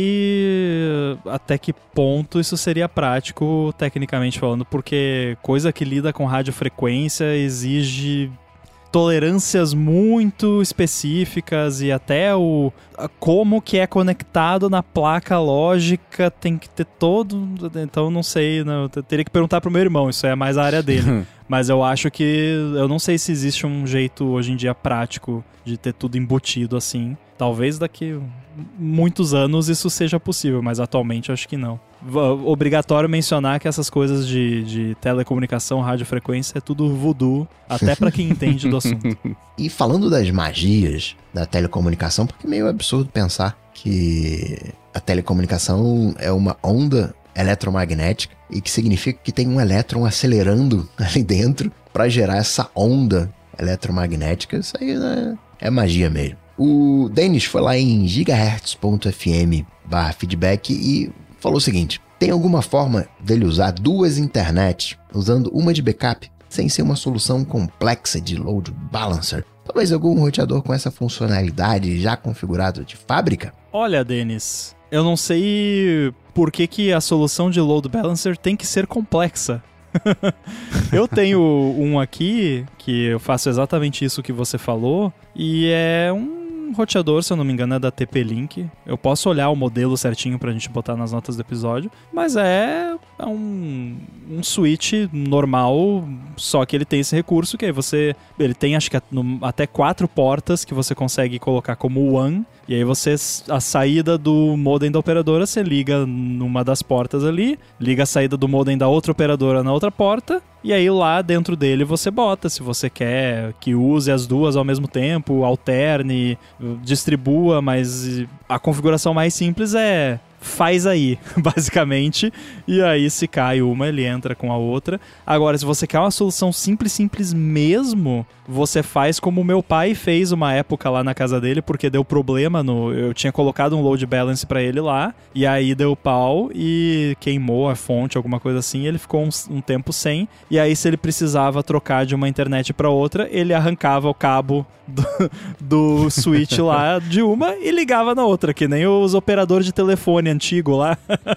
sei até que ponto isso seria prático, tecnicamente falando, porque coisa que lida com radiofrequência exige tolerâncias muito específicas e até o como que é conectado na placa lógica tem que ter todo... Então não sei, não, eu teria que perguntar pro meu irmão, isso é mais a área dele. Mas eu acho que... Eu não sei se existe um jeito hoje em dia prático de ter tudo embutido assim. Talvez daqui muitos anos isso seja possível, mas atualmente eu acho que não. Obrigatório mencionar que essas coisas de, de telecomunicação, radiofrequência, é tudo voodoo, até pra quem entende do assunto. E falando das magias da telecomunicação, porque é meio absurdo pensar que a telecomunicação é uma onda eletromagnética e que significa que tem um elétron acelerando ali dentro para gerar essa onda eletromagnética. Isso aí, né, é magia mesmo. O Denis foi lá em gigahertz.fm barra feedback e falou o seguinte: tem alguma forma dele usar duas internets usando uma de backup sem ser uma solução complexa de load balancer? Talvez algum roteador com essa funcionalidade já configurado de fábrica? Olha, Denis, eu não sei por que, que a solução de load balancer tem que ser complexa. Eu tenho um aqui que eu faço exatamente isso que você falou e é um roteador, se eu não me engano, é da T P-Link. Eu posso olhar o modelo certinho pra gente botar nas notas do episódio, mas é, é um, um switch normal, só que ele tem esse recurso que aí você... Ele tem acho que até quatro portas que você consegue colocar como W A N, e aí você, a saída do modem da operadora, você liga numa das portas ali, liga a saída do modem da outra operadora na outra porta, e aí lá dentro dele você bota, se você quer que use as duas ao mesmo tempo, alterne, distribua, mas a configuração mais simples é faz aí, basicamente, e aí se cai uma, ele entra com a outra. Agora, se você quer uma solução simples, simples mesmo, você faz como o meu pai fez uma época lá na casa dele, porque deu problema no... Eu tinha colocado um load balance pra ele lá, e aí deu pau e queimou a fonte, alguma coisa assim, ele ficou um, um tempo sem, e aí se ele precisava trocar de uma internet pra outra, ele arrancava o cabo do, do switch lá de uma e ligava na outra, que nem os operadores de telefone antigo lá.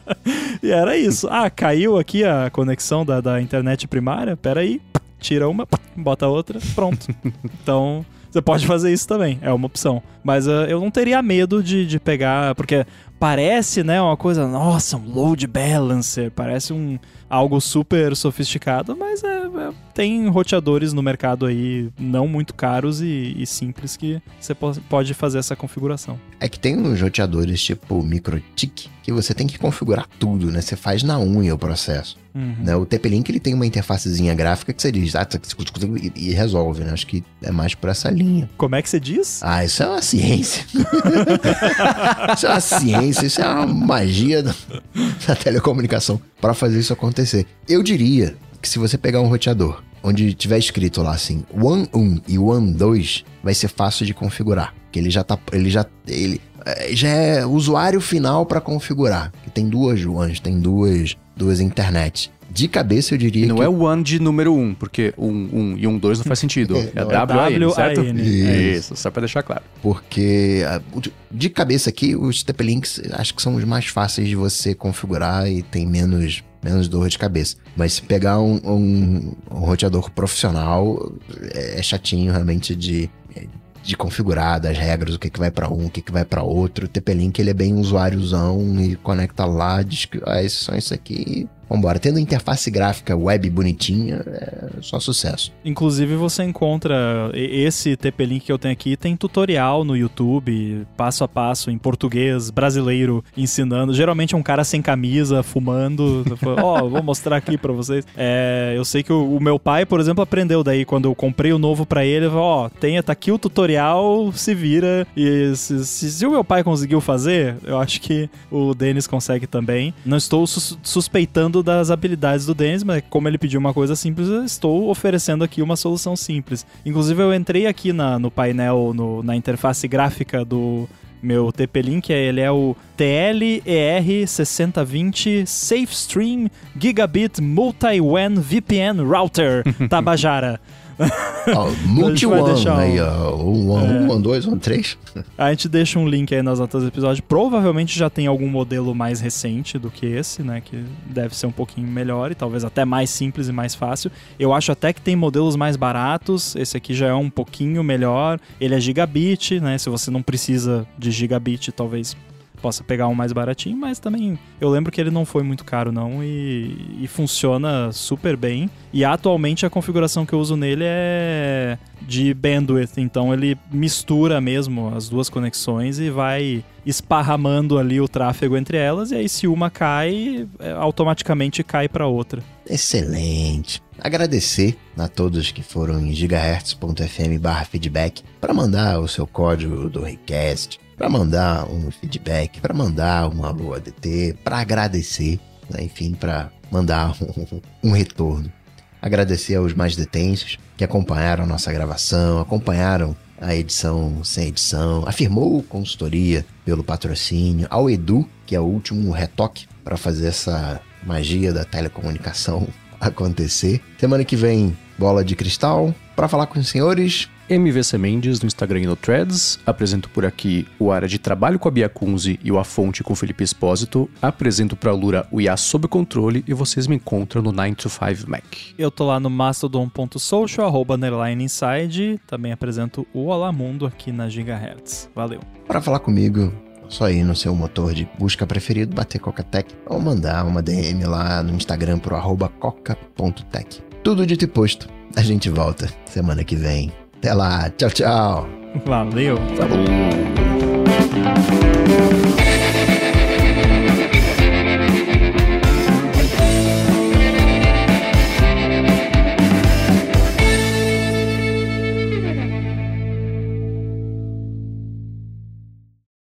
E era isso. Ah, caiu aqui a conexão da, da internet primária? Pera aí. Tira uma, bota outra, pronto. Então, você pode fazer isso também, é uma opção. Mas uh, eu não teria medo de, de pegar, porque parece, né, uma coisa, nossa, um load balancer, parece um, algo super sofisticado, mas é, é, tem roteadores no mercado aí não muito caros e, e simples que você po- pode fazer essa configuração. É que tem uns roteadores tipo MikroTik que você tem que configurar tudo, né? Você faz na unha o processo. Uhum. Né? O T P-Link ele tem uma interfacezinha gráfica que você diz ah, e, e resolve, né? Acho que é mais por essa linha. Como é que você diz? Ah, isso é uma ciência. Isso é uma ciência, isso é uma magia da, da telecomunicação para fazer isso acontecer. Eu diria que se você pegar um roteador onde tiver escrito lá assim, W A N um e W A N dois, vai ser fácil de configurar. Que ele já tá, ele já, ele já é usuário final para configurar. Que tem duas W A Ns, tem duas, duas internets. De cabeça eu diria e não que... é o W A N de número um, porque um, um e um dois não faz sentido. É, é W A N, certo? Isso. Isso, só pra deixar claro. Porque de cabeça aqui, os T P-Links acho que são os mais fáceis de você configurar e tem menos... menos dor de cabeça. Mas se pegar um, um, um roteador profissional, é chatinho realmente de, de configurar, das regras, o que que vai pra um, o que que vai pra outro. O T P-Link, ele é bem usuáriozão e conecta lá, diz que ah, esses são isso aqui. Vambora, tendo interface gráfica web bonitinha, é só sucesso. Inclusive você encontra esse T P-Link que eu tenho aqui, tem tutorial no YouTube, passo a passo, em português, brasileiro, ensinando. Geralmente é um cara sem camisa, fumando. Ó, oh, vou mostrar aqui pra vocês. É, eu sei que o, o meu pai, por exemplo, aprendeu daí, quando eu comprei o novo pra ele, ó, oh, tenha, tá aqui o tutorial, se vira. E se, se, se o meu pai conseguiu fazer, eu acho que o Denis consegue também. Não estou sus- suspeitando das habilidades do Denis, mas como ele pediu uma coisa simples, eu estou oferecendo aqui uma solução simples. Inclusive eu entrei aqui na, no painel, no, na interface gráfica do meu T P-Link, ele é o T L E R sessenta vinte SafeStream Gigabit Multi-WAN V P N Router Tabajara. Ó, multi-one aí, ó. Um, um, um, dois, um, três. A gente deixa um link aí nas notas do episódio. Provavelmente já tem algum modelo mais recente do que esse, né? Que deve ser um pouquinho melhor e talvez até mais simples e mais fácil. Eu acho até que tem modelos mais baratos. Esse aqui já é um pouquinho melhor. Ele é gigabit, né? Se você não precisa de gigabit, talvez possa pegar um mais baratinho, mas também eu lembro que ele não foi muito caro não e, e funciona super bem. E atualmente a configuração que eu uso nele é de bandwidth, então ele mistura mesmo as duas conexões e vai esparramando ali o tráfego entre elas, e aí se uma cai, automaticamente cai para outra. Excelente! Agradecer a todos que foram em gigahertz.fm barra feedback para mandar o seu código do Request, para mandar um feedback, para mandar um alô A D T, para agradecer, né? Enfim, para mandar um, um retorno. Agradecer aos mais detensos que acompanharam a nossa gravação, acompanharam a edição sem edição, afirmou consultoria pelo patrocínio, ao Edu, que é o último retoque para fazer essa magia da telecomunicação acontecer. Semana que vem, Bola de Cristal, para falar com os senhores... M V C Mendes no Instagram e no Threads. Apresento por aqui o Área de Trabalho com a Bia Kunze e o A Fonte com o Felipe Espósito. Apresento pra Lura o I A Sob Controle e vocês me encontram no nine to five Mac. Eu tô lá no mastodon ponto social, arroba underline inside. Também apresento o Olá Mundo aqui na Gigahertz. Valeu. Para falar comigo, só ir no seu motor de busca preferido, bater Coca-Tech ou mandar uma D M lá no Instagram pro arroba coca ponto tech. Tudo dito e posto. A gente volta semana que vem. Até lá, tchau, tchau. Valeu. Falou.